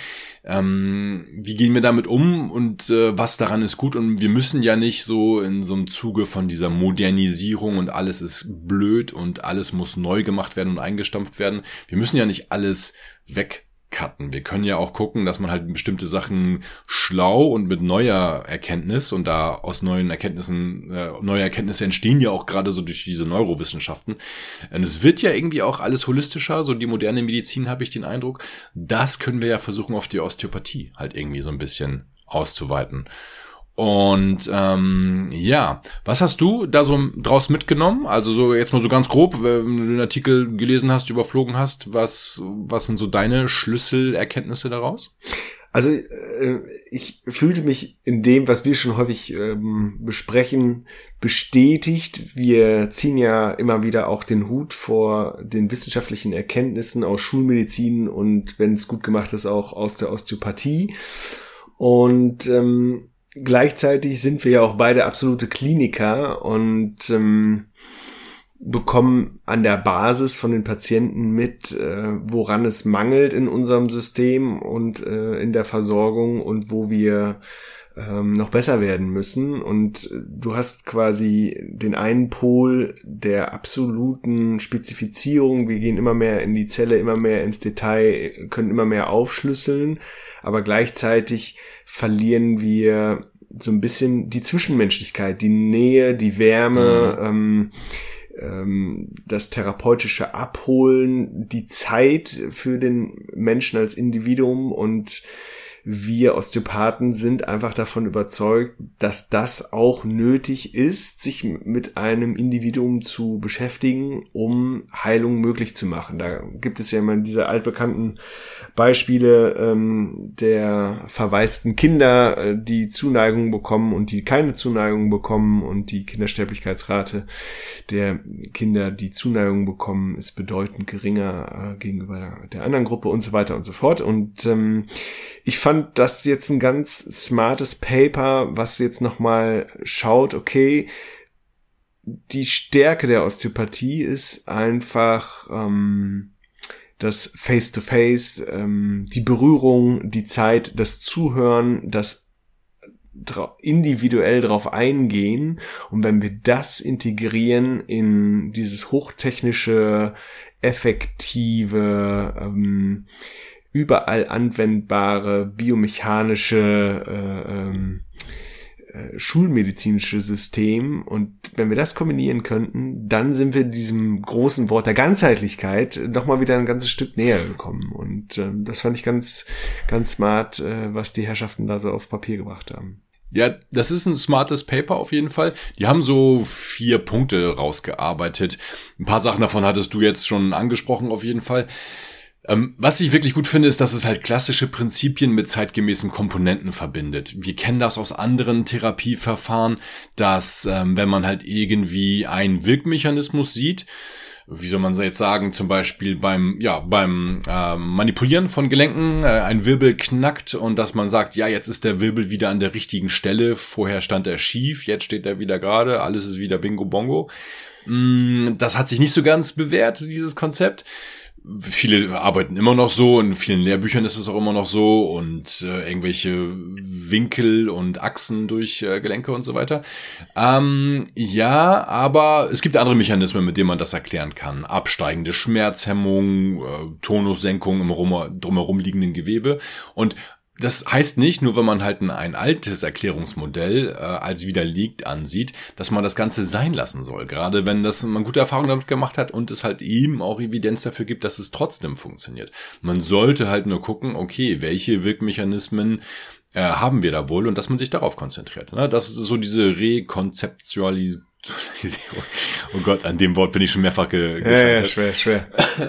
gehen wir damit um und was daran ist gut? Und wir müssen ja nicht so in so einem Zuge von dieser Modernisierung und alles ist blöd und und alles muss neu gemacht werden und eingestampft werden. Wir müssen ja nicht alles wegcutten. Wir können ja auch gucken, dass man halt bestimmte Sachen schlau und mit neuer Erkenntnis, und da aus neue Erkenntnisse entstehen ja auch gerade so durch diese Neurowissenschaften. Und es wird ja irgendwie auch alles holistischer, so die moderne Medizin, habe ich den Eindruck. Das können wir ja versuchen, auf die Osteopathie halt irgendwie so ein bisschen auszuweiten. Und was hast du da so draus mitgenommen? Also so jetzt mal so ganz grob, wenn du den Artikel gelesen hast, überflogen hast, was sind so deine Schlüsselerkenntnisse daraus? Also ich fühlte mich in dem, was wir schon häufig besprechen, bestätigt. Wir ziehen ja immer wieder auch den Hut vor den wissenschaftlichen Erkenntnissen aus Schulmedizin und, wenn es gut gemacht ist, auch aus der Osteopathie. Und gleichzeitig sind wir ja auch beide absolute Kliniker und bekommen an der Basis von den Patienten mit, woran es mangelt in unserem System und in der Versorgung und wo wir noch besser werden müssen. Und du hast quasi den einen Pol der absoluten Spezifizierung. Wir gehen immer mehr in die Zelle, immer mehr ins Detail, können immer mehr aufschlüsseln, aber gleichzeitig verlieren wir so ein bisschen die Zwischenmenschlichkeit, die Nähe, die Wärme, das therapeutische Abholen, die Zeit für den Menschen als Individuum. Und wir Osteopathen sind einfach davon überzeugt, dass das auch nötig ist, sich mit einem Individuum zu beschäftigen, um Heilung möglich zu machen. Da gibt es ja immer diese altbekannten Beispiele der verwaisten Kinder, die Zuneigung bekommen und die keine Zuneigung bekommen, und die Kindersterblichkeitsrate der Kinder, die Zuneigung bekommen, ist bedeutend geringer gegenüber der anderen Gruppe und so weiter und so fort. Und ich fand das jetzt ein ganz smartes Paper, was jetzt nochmal schaut, okay, die Stärke der Osteopathie ist einfach das Face-to-Face, die Berührung, die Zeit, das Zuhören, das individuell drauf eingehen. Und wenn wir das integrieren in dieses hochtechnische, effektive, überall anwendbare biomechanische schulmedizinische System, und wenn wir das kombinieren könnten, dann sind wir diesem großen Wort der Ganzheitlichkeit nochmal wieder ein ganzes Stück näher gekommen. Und das fand ich ganz, ganz smart, was die Herrschaften da so auf Papier gebracht haben. Ja, das ist ein smartes Paper auf jeden Fall. Die haben so 4 Punkte rausgearbeitet. Ein paar Sachen davon hattest du jetzt schon angesprochen auf jeden Fall. Was ich wirklich gut finde, ist, dass es halt klassische Prinzipien mit zeitgemäßen Komponenten verbindet. Wir kennen das aus anderen Therapieverfahren, dass wenn man halt irgendwie einen Wirkmechanismus sieht, wie soll man jetzt sagen, zum Beispiel beim Manipulieren von Gelenken, ein Wirbel knackt und dass man sagt, ja, jetzt ist der Wirbel wieder an der richtigen Stelle, vorher stand er schief, jetzt steht er wieder gerade, alles ist wieder Bingo Bongo. Das hat sich nicht so ganz bewährt, dieses Konzept. Viele arbeiten immer noch so, in vielen Lehrbüchern ist es auch immer noch so, und irgendwelche Winkel und Achsen durch Gelenke und so weiter. Ja, aber es gibt andere Mechanismen, mit denen man das erklären kann. Absteigende Schmerzhemmung, Tonussenkung im drumherum liegenden Gewebe. Und das heißt nicht, nur wenn man halt ein altes Erklärungsmodell als widerlegt ansieht, dass man das Ganze sein lassen soll. Gerade wenn man gute Erfahrungen damit gemacht hat und es halt eben auch Evidenz dafür gibt, dass es trotzdem funktioniert. Man sollte halt nur gucken, okay, welche Wirkmechanismen haben wir da wohl, und dass man sich darauf konzentriert. Ne? Das ist so diese Rekonzeptualisierung. Oh Gott, an dem Wort bin ich schon mehrfach gescheitert. Ja, schwer.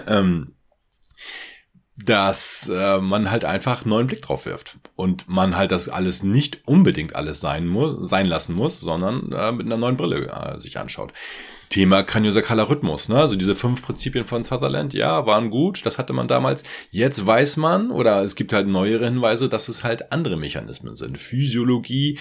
Dass man halt einfach einen neuen Blick drauf wirft und man halt das alles nicht unbedingt alles sein lassen muss, sondern mit einer neuen Brille sich anschaut. Thema kraniosakraler Rhythmus, ne? Also diese 5 Prinzipien von Sutherland, ja, waren gut, das hatte man damals. Jetzt weiß man, oder es gibt halt neuere Hinweise, dass es halt andere Mechanismen sind. Physiologie,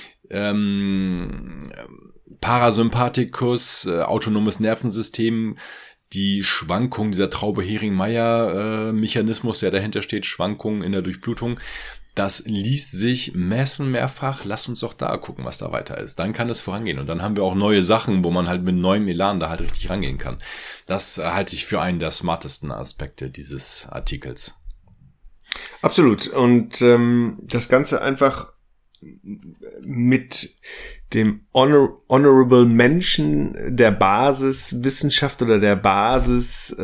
Parasympathikus, autonomes Nervensystem, die Schwankung, dieser Traube-Hering-Meyer-Mechanismus, der dahinter steht, Schwankungen in der Durchblutung, das liest sich messen mehrfach, lass uns doch da gucken, was da weiter ist. Dann kann es vorangehen und dann haben wir auch neue Sachen, wo man halt mit neuem Elan da halt richtig rangehen kann. Das halte ich für einen der smartesten Aspekte dieses Artikels. Absolut. Und das Ganze einfach mit dem Honorable Mention der Basiswissenschaft oder der Basis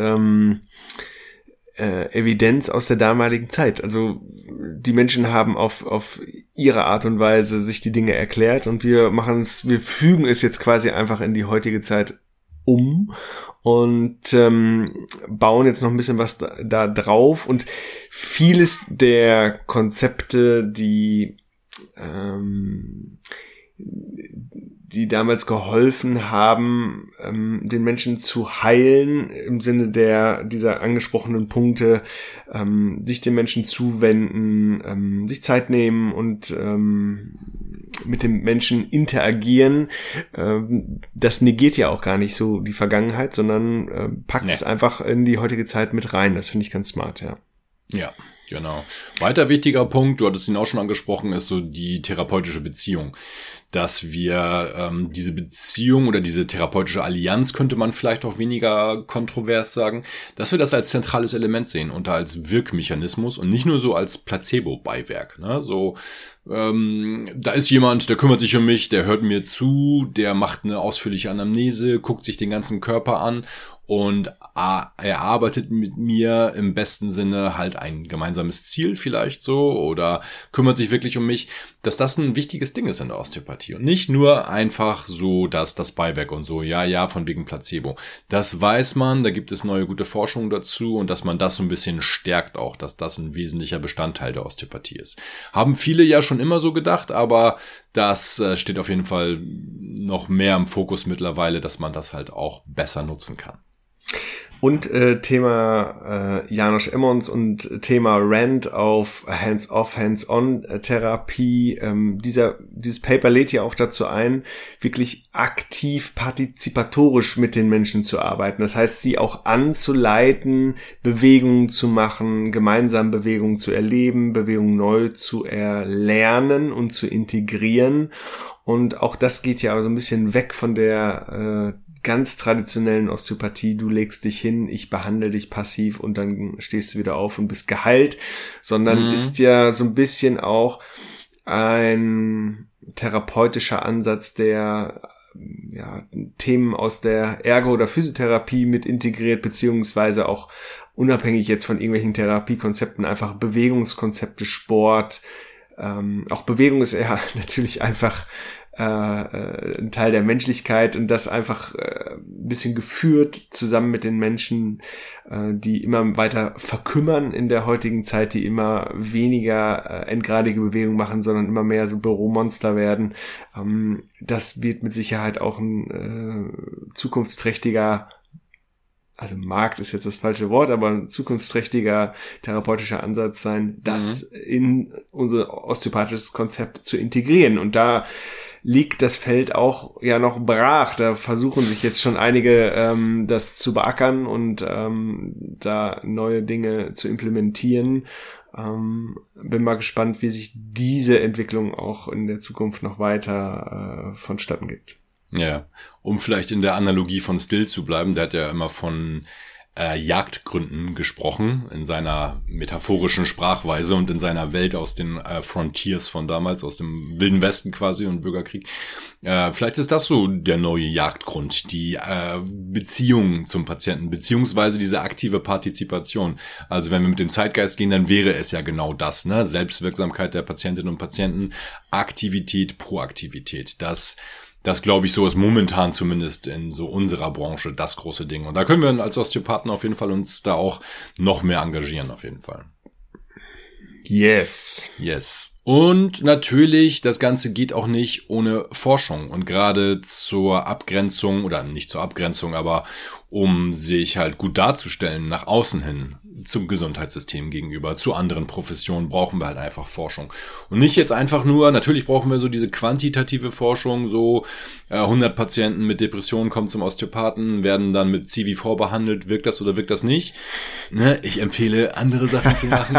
Evidenz aus der damaligen Zeit. Also die Menschen haben auf ihre Art und Weise sich die Dinge erklärt und wir fügen es jetzt quasi einfach in die heutige Zeit um und bauen jetzt noch ein bisschen was da drauf und vieles der Konzepte, die damals geholfen haben, den Menschen zu heilen, im Sinne dieser angesprochenen Punkte, sich den Menschen zuwenden, sich Zeit nehmen und mit dem Menschen interagieren. Das negiert ja auch gar nicht so die Vergangenheit, sondern packt es einfach in die heutige Zeit mit rein. Das finde ich ganz smart, ja. Ja, genau. Weiter wichtiger Punkt, du hattest ihn auch schon angesprochen, ist so die therapeutische Beziehung. Dass wir diese Beziehung oder diese therapeutische Allianz, könnte man vielleicht auch weniger kontrovers sagen, dass wir das als zentrales Element sehen und als Wirkmechanismus und nicht nur so als Placebo-Beiwerk. Ne? So, da ist jemand, der kümmert sich um mich, der hört mir zu, der macht eine ausführliche Anamnese, guckt sich den ganzen Körper an und erarbeitet mit mir im besten Sinne halt ein gemeinsames Ziel vielleicht so oder kümmert sich wirklich um mich, dass das ein wichtiges Ding ist in der Osteopathie und nicht nur einfach so, dass das Beiwerk und so, ja, von wegen Placebo. Das weiß man, da gibt es neue gute Forschung dazu und dass man das so ein bisschen stärkt auch, dass das ein wesentlicher Bestandteil der Osteopathie ist. Haben viele ja schon immer so gedacht, aber das steht auf jeden Fall noch mehr im Fokus mittlerweile, dass man das halt auch besser nutzen kann. Und Thema János Emmons und Thema Rand auf Hands-off, Hands-on-Therapie. Dieses Paper lädt ja auch dazu ein, wirklich aktiv partizipatorisch mit den Menschen zu arbeiten. Das heißt, sie auch anzuleiten, Bewegungen zu machen, gemeinsam Bewegungen zu erleben, Bewegungen neu zu erlernen und zu integrieren. Und auch das geht ja so ein bisschen weg von der ganz traditionellen Osteopathie, du legst dich hin, ich behandle dich passiv und dann stehst du wieder auf und bist geheilt, sondern ist ja so ein bisschen auch ein therapeutischer Ansatz, der Themen aus der Ergo- oder Physiotherapie mit integriert, beziehungsweise auch unabhängig jetzt von irgendwelchen Therapiekonzepten, einfach Bewegungskonzepte, Sport. Auch Bewegung ist ja natürlich einfach ein Teil der Menschlichkeit und das einfach ein bisschen geführt zusammen mit den Menschen, die immer weiter verkümmern in der heutigen Zeit, die immer weniger endgradige Bewegungen machen, sondern immer mehr so Büromonster werden. Das wird mit Sicherheit auch ein zukunftsträchtiger, also Markt ist jetzt das falsche Wort, aber ein zukunftsträchtiger therapeutischer Ansatz sein, das in unser osteopathisches Konzept zu integrieren. Und da liegt das Feld auch ja noch brach. Da versuchen sich jetzt schon einige das zu beackern und da neue Dinge zu implementieren. Bin mal gespannt, wie sich diese Entwicklung auch in der Zukunft noch weiter vonstatten geht. Ja, um vielleicht in der Analogie von Still zu bleiben, der hat ja immer von Jagdgründen gesprochen, in seiner metaphorischen Sprachweise und in seiner Welt aus den Frontiers von damals, aus dem Wilden Westen quasi und Bürgerkrieg. Vielleicht ist das so der neue Jagdgrund, die Beziehung zum Patienten, beziehungsweise diese aktive Partizipation. Also wenn wir mit dem Zeitgeist gehen, dann wäre es ja genau das, ne? Selbstwirksamkeit der Patientinnen und Patienten, Aktivität, Proaktivität, das glaube ich, so ist momentan zumindest in so unserer Branche das große Ding. Und da können wir als Osteopathen auf jeden Fall uns da auch noch mehr engagieren, auf jeden Fall. Yes. Und natürlich, das Ganze geht auch nicht ohne Forschung. Und gerade zur Abgrenzung, oder nicht zur Abgrenzung, aber um sich halt gut darzustellen nach außen hin zum Gesundheitssystem gegenüber, zu anderen Professionen, brauchen wir halt einfach Forschung. Und nicht jetzt einfach nur, natürlich brauchen wir so diese quantitative Forschung, so 100 Patienten mit Depressionen kommen zum Osteopathen, werden dann mit CV4 behandelt, wirkt das oder wirkt das nicht? Ne? Ich empfehle, andere Sachen zu machen.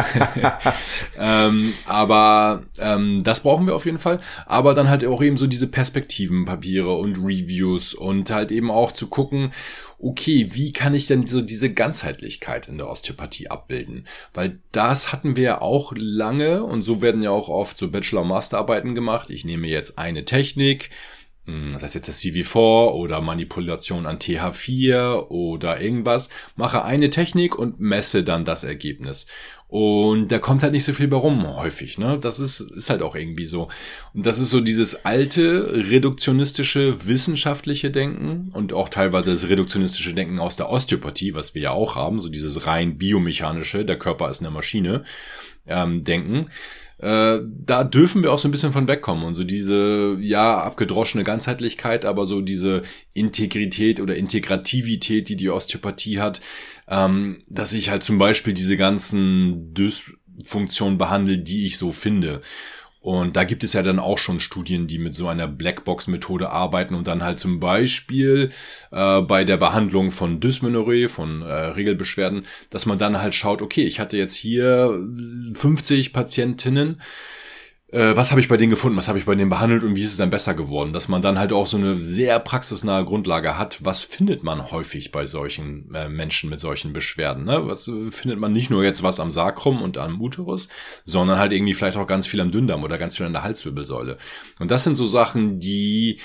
Aber das brauchen wir auf jeden Fall. Aber dann halt auch eben so diese Perspektivenpapiere und Reviews und halt eben auch zu gucken, okay, wie kann ich denn so diese Ganzheitlichkeit in der Osteopathie abbilden? Weil das hatten wir ja auch lange und so werden ja auch oft so Bachelor- und Masterarbeiten gemacht. Ich nehme jetzt eine Technik, das heißt jetzt das CV4 oder Manipulation an TH4 oder irgendwas, mache eine Technik und messe dann das Ergebnis. Und da kommt halt nicht so viel bei rum häufig, ne? Das ist halt auch irgendwie so. Und das ist so dieses alte, reduktionistische, wissenschaftliche Denken und auch teilweise das reduktionistische Denken aus der Osteopathie, was wir ja auch haben, so dieses rein biomechanische, der Körper ist eine Maschine, Denken. Da dürfen wir auch so ein bisschen von wegkommen und so diese, ja, abgedroschene Ganzheitlichkeit, aber so diese Integrität oder Integrativität, die Osteopathie hat, dass ich halt zum Beispiel diese ganzen Dysfunktionen behandle, die ich so finde. Und da gibt es ja dann auch schon Studien, die mit so einer Blackbox-Methode arbeiten und dann halt zum Beispiel bei der Behandlung von Dysmenorrhoe, von Regelbeschwerden, dass man dann halt schaut, okay, ich hatte jetzt hier 50 Patientinnen, was habe ich bei denen gefunden, was habe ich bei denen behandelt und wie ist es dann besser geworden? Dass man dann halt auch so eine sehr praxisnahe Grundlage hat, was findet man häufig bei solchen Menschen mit solchen Beschwerden, ne? Was findet man nicht nur jetzt was am Sacrum und am Uterus, sondern halt irgendwie vielleicht auch ganz viel am Dünndarm oder ganz viel an der Halswirbelsäule. Und das sind so Sachen, die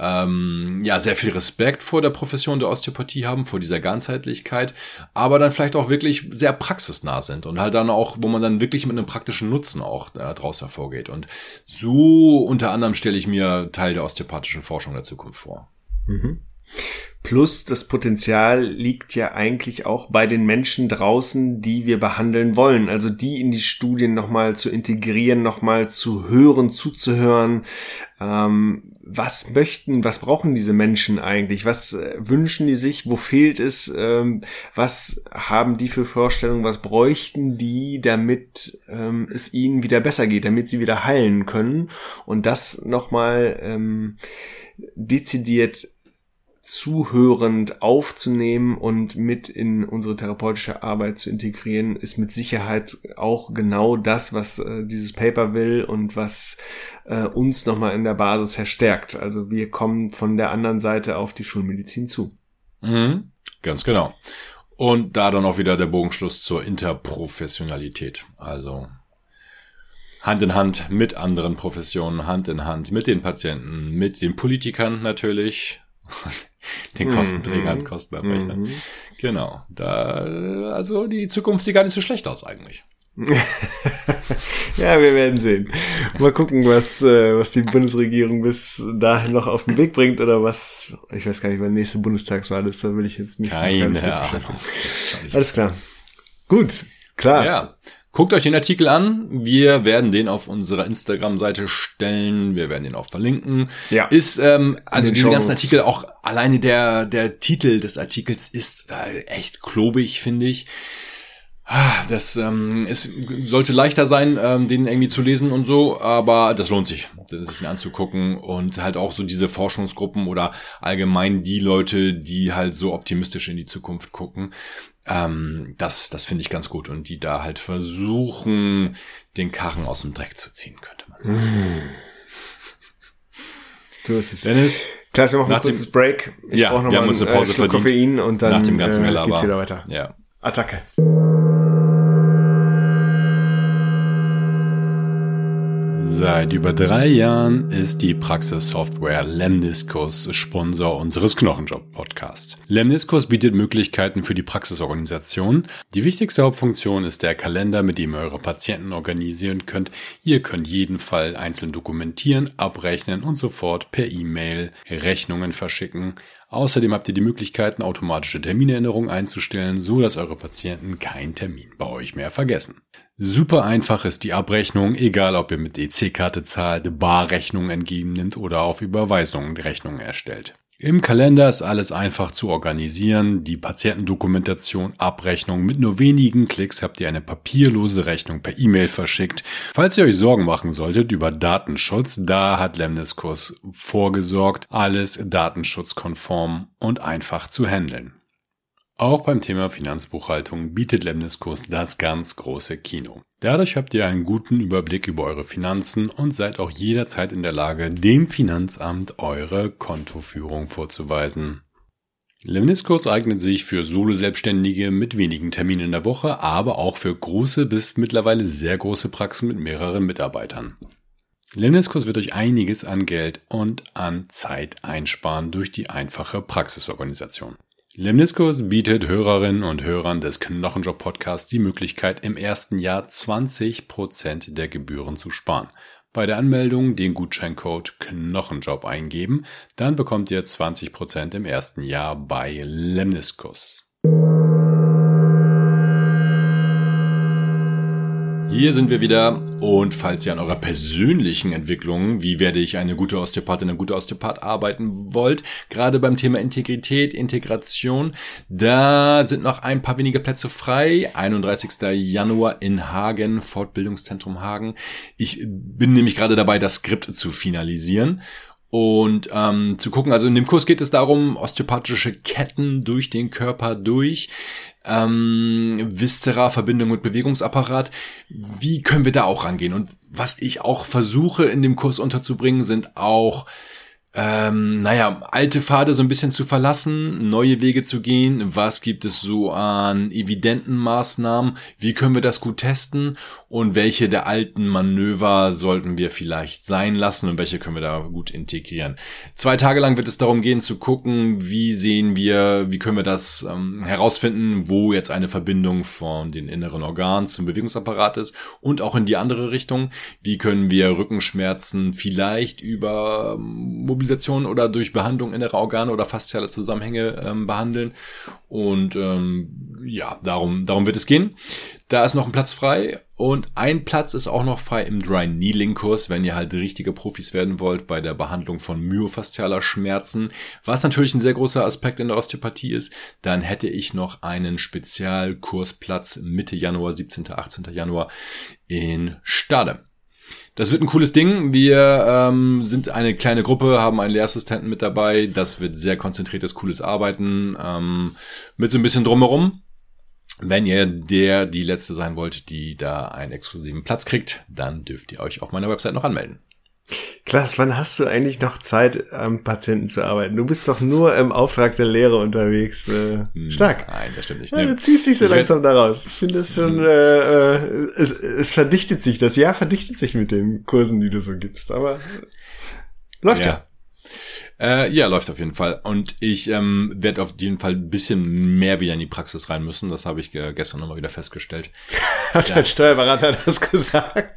ja sehr viel Respekt vor der Profession der Osteopathie haben, vor dieser Ganzheitlichkeit, aber dann vielleicht auch wirklich sehr praxisnah sind und halt dann auch, wo man dann wirklich mit einem praktischen Nutzen auch daraus hervorgeht. Und so unter anderem stelle ich mir Teil der osteopathischen Forschung der Zukunft vor. Mhm. Plus das Potenzial liegt ja eigentlich auch bei den Menschen draußen, die wir behandeln wollen. Also die in die Studien nochmal zu integrieren, nochmal zu hören, zuzuhören. Was brauchen diese Menschen eigentlich? Was wünschen die sich? Wo fehlt es? Was haben die für Vorstellungen? Was bräuchten die, damit es ihnen wieder besser geht, damit sie wieder heilen können? Und das nochmal dezidiert zuhörend aufzunehmen und mit in unsere therapeutische Arbeit zu integrieren, ist mit Sicherheit auch genau das, was dieses Paper will und was uns nochmal in der Basis verstärkt. Also wir kommen von der anderen Seite auf die Schulmedizin zu. Mhm, ganz genau. Und da dann auch wieder der Bogenschluss zur Interprofessionalität. Also Hand in Hand mit anderen Professionen, Hand in Hand mit den Patienten, mit den Politikern natürlich, den Kostenträgern, Kostenabrechnern. Genau. Also die Zukunft sieht gar nicht so schlecht aus eigentlich. Ja, wir werden sehen. Mal gucken, was die Bundesregierung bis dahin noch auf den Weg bringt oder was, ich weiß gar nicht, wann nächste Bundestagswahl ist, da will ich jetzt mich keine Ahnung. Alles klar. Gut, klar. Ja. Guckt euch den Artikel an. Wir werden den auf unserer Instagram-Seite stellen. Wir werden den auch verlinken. Ja. Ist, also diese ganzen Artikel, auch alleine der Titel des Artikels ist da echt klobig, finde ich. Das es sollte leichter sein, den irgendwie zu lesen und so, aber das lohnt sich ihn anzugucken und halt auch so diese Forschungsgruppen oder allgemein die Leute, die halt so optimistisch in die Zukunft gucken. Das finde ich ganz gut und die da halt versuchen, den Karren aus dem Dreck zu ziehen, könnte man sagen. Du hast es. Dennis, Klaas, wir machen ein kurzes Break. Ich brauche noch mal eine Pause Schluck Koffein und dann nach dem ganzen Gelaber geht's wieder weiter. Ja. Attacke. Seit über 3 Jahren ist die Praxissoftware Lemniscus Sponsor unseres Knochenjob-Podcasts. Lemniscus bietet Möglichkeiten für die Praxisorganisation. Die wichtigste Hauptfunktion ist der Kalender, mit dem ihr eure Patienten organisieren könnt. Ihr könnt jeden Fall einzeln dokumentieren, abrechnen und sofort per E-Mail Rechnungen verschicken. Außerdem habt ihr die Möglichkeiten, automatische Terminerinnerungen einzustellen, so dass eure Patienten keinen Termin bei euch mehr vergessen. Super einfach ist die Abrechnung, egal ob ihr mit EC-Karte zahlt, Barrechnungen entgegennimmt oder auf Überweisungen Rechnungen erstellt. Im Kalender ist alles einfach zu organisieren, die Patientendokumentation, Abrechnung. Mit nur wenigen Klicks habt ihr eine papierlose Rechnung per E-Mail verschickt. Falls ihr euch Sorgen machen solltet über Datenschutz, da hat Lemniskurs vorgesorgt, alles datenschutzkonform und einfach zu handeln. Auch beim Thema Finanzbuchhaltung bietet Lemniskurs das ganz große Kino. Dadurch habt ihr einen guten Überblick über eure Finanzen und seid auch jederzeit in der Lage, dem Finanzamt eure Kontoführung vorzuweisen. Lemniskurs eignet sich für Solo-Selbstständige mit wenigen Terminen in der Woche, aber auch für große bis mittlerweile sehr große Praxen mit mehreren Mitarbeitern. Lemniskurs wird euch einiges an Geld und an Zeit einsparen durch die einfache Praxisorganisation. Lemniskurs bietet Hörerinnen und Hörern des Knochenjob-Podcasts die Möglichkeit, im ersten Jahr 20% der Gebühren zu sparen. Bei der Anmeldung den Gutscheincode Knochenjob eingeben, dann bekommt ihr 20% im ersten Jahr bei Lemniskurs. Hier sind wir wieder und falls ihr an eurer persönlichen Entwicklung, wie werde ich eine gute Osteopathin, ein guter Osteopath arbeiten wollt, gerade beim Thema Integrität, Integration, da sind noch ein paar wenige Plätze frei. 31. Januar in Hagen, Fortbildungszentrum Hagen. Ich bin nämlich gerade dabei, das Skript zu finalisieren. Und zu gucken, also in dem Kurs geht es darum, osteopathische Ketten durch den Körper durch, Viszera, Verbindung mit Bewegungsapparat. Wie können wir da auch rangehen? Und was ich auch versuche in dem Kurs unterzubringen, sind auch alte Pfade so ein bisschen zu verlassen, neue Wege zu gehen. Was gibt es so an evidenten Maßnahmen? Wie können wir das gut testen? Und welche der alten Manöver sollten wir vielleicht sein lassen und welche können wir da gut integrieren? 2 Tage lang wird es darum gehen zu gucken, wie können wir das herausfinden, wo jetzt eine Verbindung von den inneren Organen zum Bewegungsapparat ist und auch in die andere Richtung. Wie können wir Rückenschmerzen vielleicht über Mobilisation oder durch Behandlung innerer Organe oder fasziale Zusammenhänge behandeln. Und darum wird es gehen. Da ist noch ein Platz frei und ein Platz ist auch noch frei im Dry Needling Kurs, wenn ihr halt richtige Profis werden wollt bei der Behandlung von myofaszialer Schmerzen, was natürlich ein sehr großer Aspekt in der Osteopathie ist. Dann hätte ich noch einen Spezialkursplatz Mitte Januar, 17. 18. Januar in Stade. Das wird ein cooles Ding. Wir sind eine kleine Gruppe, haben einen Lehrassistenten mit dabei. Das wird sehr konzentriertes, cooles Arbeiten mit so ein bisschen drumherum. Wenn ihr die Letzte sein wollt, die da einen exklusiven Platz kriegt, dann dürft ihr euch auf meiner Website noch anmelden. Klaas, wann hast du eigentlich noch Zeit, am Patienten zu arbeiten? Du bist doch nur im Auftrag der Lehre unterwegs. Stark. Nein, das stimmt nicht. Ja, du ziehst dich so langsam daraus. Ich finde es schon, es verdichtet sich. Das Jahr verdichtet sich mit den Kursen, die du so gibst. Aber läuft ja. Läuft auf jeden Fall. Und ich werde auf jeden Fall ein bisschen mehr wieder in die Praxis rein müssen. Das habe ich gestern nochmal wieder festgestellt. Hat dein Steuerberater das gesagt?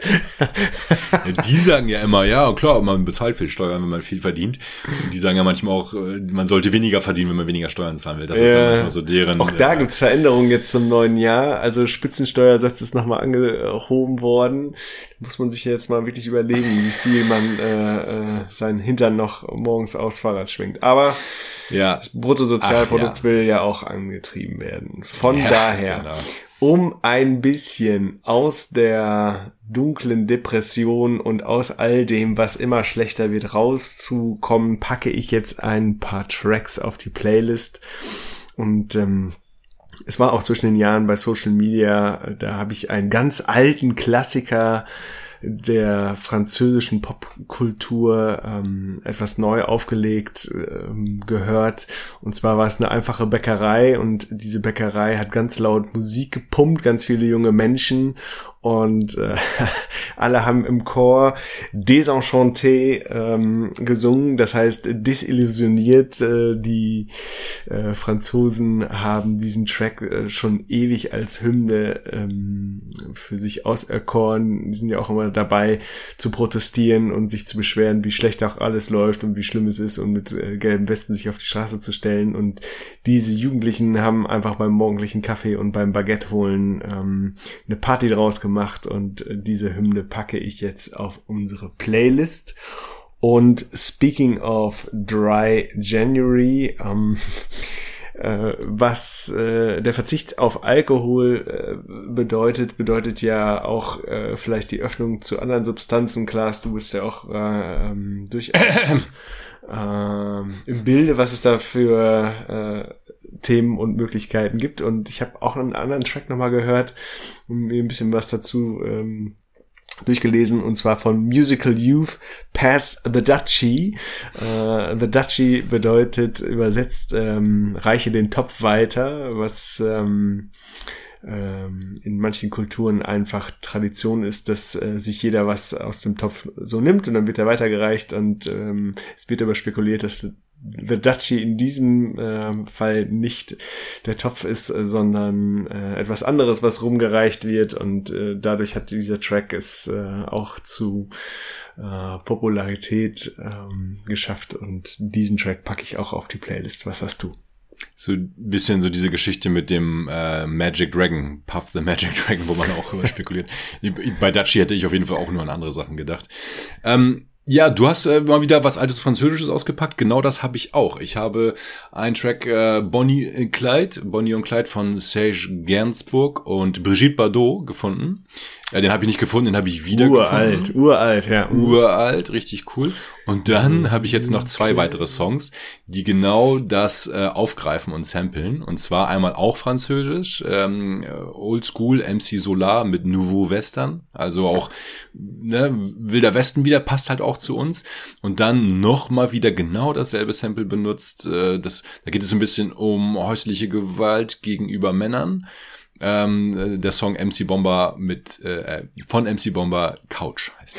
Die sagen ja immer, ja klar, man bezahlt viel Steuern, wenn man viel verdient. Und die sagen ja manchmal auch, man sollte weniger verdienen, wenn man weniger Steuern zahlen will. Das ist dann manchmal so deren... Auch da gibt's Veränderungen jetzt zum neuen Jahr. Also Spitzensteuersatz ist nochmal angehoben worden. Da muss man sich jetzt mal wirklich überlegen, wie viel man seinen Hintern noch morgens aufs Fahrrad schwingt. Aber das Bruttosozialprodukt will ja auch angetrieben werden. Von daher, genau. Um ein bisschen aus der dunklen Depression und aus all dem, was immer schlechter wird, rauszukommen, packe ich jetzt ein paar Tracks auf die Playlist. Und es war auch zwischen den Jahren bei Social Media, da habe ich einen ganz alten Klassiker der französischen Popkultur etwas neu aufgelegt gehört. Und zwar war es eine einfache Bäckerei und diese Bäckerei hat ganz laut Musik gepumpt, ganz viele junge Menschen und alle haben im Chor Désenchanté gesungen, das heißt desillusioniert. Die Franzosen haben diesen Track schon ewig als Hymne für sich auserkoren. Die sind ja auch immer dabei zu protestieren und sich zu beschweren, wie schlecht auch alles läuft und wie schlimm es ist und mit gelben Westen sich auf die Straße zu stellen. Und diese Jugendlichen haben einfach beim morgendlichen Kaffee und beim Baguette holen eine Party draus gemacht gemacht und diese Hymne packe ich jetzt auf unsere Playlist. Und speaking of Dry January, was der Verzicht auf Alkohol bedeutet ja auch vielleicht die Öffnung zu anderen Substanzen. Klaas, du bist ja auch durchaus im Bilde, was es da für Themen und Möglichkeiten gibt. Und ich habe auch einen anderen Track nochmal gehört und mir ein bisschen was dazu durchgelesen, und zwar von Musical Youth, Pass the Dutchie. The Dutchie bedeutet übersetzt reiche den Topf weiter, was in manchen Kulturen einfach Tradition ist, dass sich jeder was aus dem Topf so nimmt und dann wird er weitergereicht, und es wird aber spekuliert, dass The Dutchie in diesem Fall nicht der Topf ist, sondern etwas anderes, was rumgereicht wird, und dadurch hat dieser Track es auch zu Popularität geschafft, und diesen Track packe ich auch auf die Playlist. Was hast du? So ein bisschen so diese Geschichte mit dem Magic Dragon, Puff the Magic Dragon, wo man auch immer spekuliert. Bei Dutchie hätte ich auf jeden Fall auch nur an andere Sachen gedacht. Ja, du hast mal wieder was altes Französisches ausgepackt. Genau das habe ich auch. Ich habe einen Track Bonnie und Clyde von Serge Gainsbourg und Brigitte Bardot gefunden. Den habe ich nicht gefunden, den habe ich wieder gefunden. Uralt, ja. Uralt, richtig cool. Und dann habe ich jetzt noch 2 weitere Songs, die genau das aufgreifen und samplen. Und zwar einmal auch französisch, Oldschool MC Solar mit Nouveau Western. Also auch Wilder Westen wieder, passt halt auch zu uns. Und dann nochmal wieder genau dasselbe Sample benutzt. Da geht es so ein bisschen um häusliche Gewalt gegenüber Männern. Der Song MC Bomber von MC Bomber Couch heißt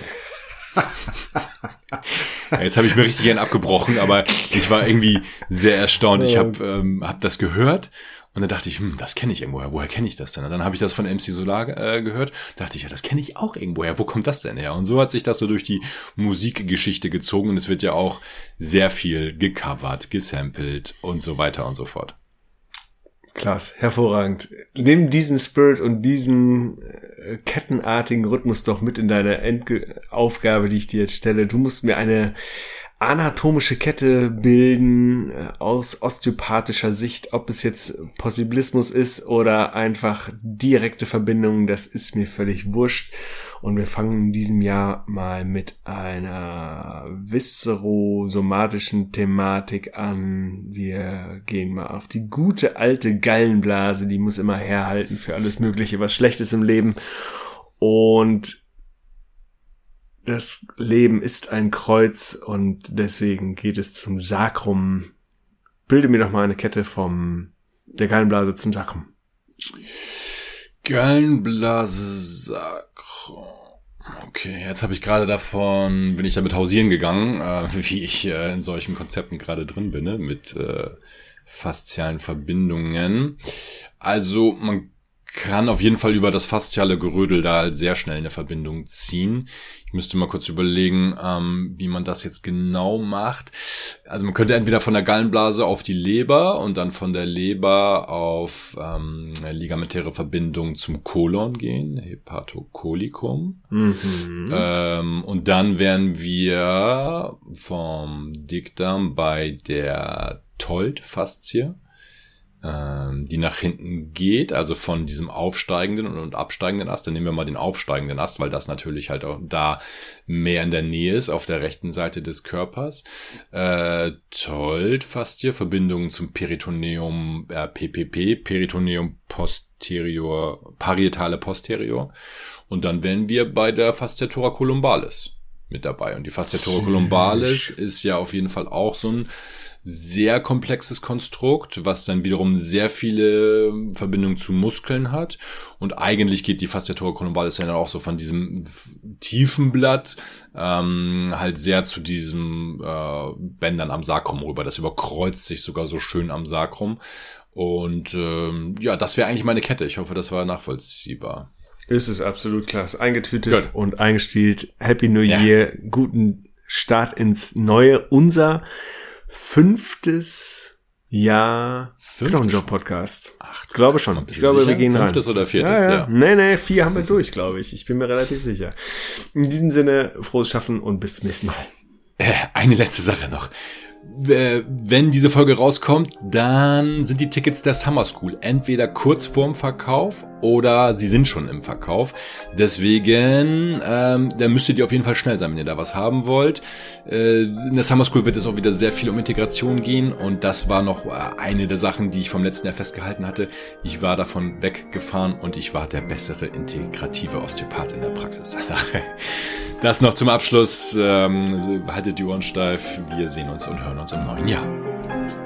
der. Jetzt habe ich mir richtig einen abgebrochen, aber ich war irgendwie sehr erstaunt. Ich hab das gehört und dann dachte ich, das kenne ich irgendwoher. Woher kenne ich das denn? Und dann habe ich das von MC Solar gehört. Dachte ich, ja, das kenne ich auch irgendwoher. Wo kommt das denn her? Und so hat sich das so durch die Musikgeschichte gezogen, und es wird ja auch sehr viel gecovert, gesampelt und so weiter und so fort. Klasse, hervorragend. Nimm diesen Spirit und diesen kettenartigen Rhythmus doch mit in deine Aufgabe, die ich dir jetzt stelle. Du musst mir eine anatomische Kette bilden aus osteopathischer Sicht, ob es jetzt Possibilismus ist oder einfach direkte Verbindungen, das ist mir völlig wurscht. Und wir fangen in diesem Jahr mal mit einer viscerosomatischen Thematik an. Wir gehen mal auf die gute alte Gallenblase, die muss immer herhalten für alles Mögliche, was schlecht ist im Leben. Und das Leben ist ein Kreuz, und deswegen geht es zum Sacrum. Bilde mir doch mal eine Kette von der Gallenblase zum Sacrum. Gallenblase, Sacrum. Okay, jetzt habe ich gerade bin ich damit hausieren gegangen, wie ich in solchen Konzepten gerade drin bin, ne? Mit faszialen Verbindungen. Also man kann auf jeden Fall über das fasziale Gerödel da halt sehr schnell eine Verbindung ziehen. Ich müsste mal kurz überlegen, wie man das jetzt genau macht. Also man könnte entweder von der Gallenblase auf die Leber und dann von der Leber auf ligamentäre Verbindung zum Kolon gehen, Hepatocolicum. Und dann wären wir vom Dickdarm bei der Told-Faszie, die nach hinten geht, also von diesem aufsteigenden und absteigenden Ast. Dann nehmen wir mal den aufsteigenden Ast, weil das natürlich halt auch da mehr in der Nähe ist, auf der rechten Seite des Körpers. Told-Faszie, Verbindungen zum Peritoneum, PPP, Peritoneum posterior, parietale posterior. Und dann wären wir bei der Fascia thoracolumbalis mit dabei. Und die Fascia thoracolumbalis ist ja auf jeden Fall auch so ein sehr komplexes Konstrukt, was dann wiederum sehr viele Verbindungen zu Muskeln hat. Und eigentlich geht die Fascia thoracolumbalis ja dann auch so von diesem tiefen Blatt halt sehr zu diesem Bändern am Sacrum rüber. Das überkreuzt sich sogar so schön am Sacrum. Und ja, das wäre eigentlich meine Kette. Ich hoffe, das war nachvollziehbar. Ist es absolut klasse. Eingetütet und eingestielt. Happy New Year. Guten Start ins Neue. Unser 5. Ja, Knochenjob-Podcast. Ach, glaube schon. Ich glaube, sicher? wir gehen ran. 5. oder 4. Ja. Nee, 4 haben wir durch, glaube ich. Ich bin mir relativ sicher. In diesem Sinne, frohes Schaffen und bis zum nächsten Mal. Eine letzte Sache noch. Wenn diese Folge rauskommt, dann sind die Tickets der Summer School entweder kurz vorm Verkauf oder sie sind schon im Verkauf. Deswegen, da müsstet ihr auf jeden Fall schnell sein, wenn ihr da was haben wollt. In der Summer School wird es auch wieder sehr viel um Integration gehen und das war noch eine der Sachen, die ich vom letzten Jahr festgehalten hatte. Ich war davon weggefahren und ich war der bessere integrative Osteopath in der Praxis. Das noch zum Abschluss. Haltet die Ohren steif. Wir sehen uns und hören uns im neuen Jahr.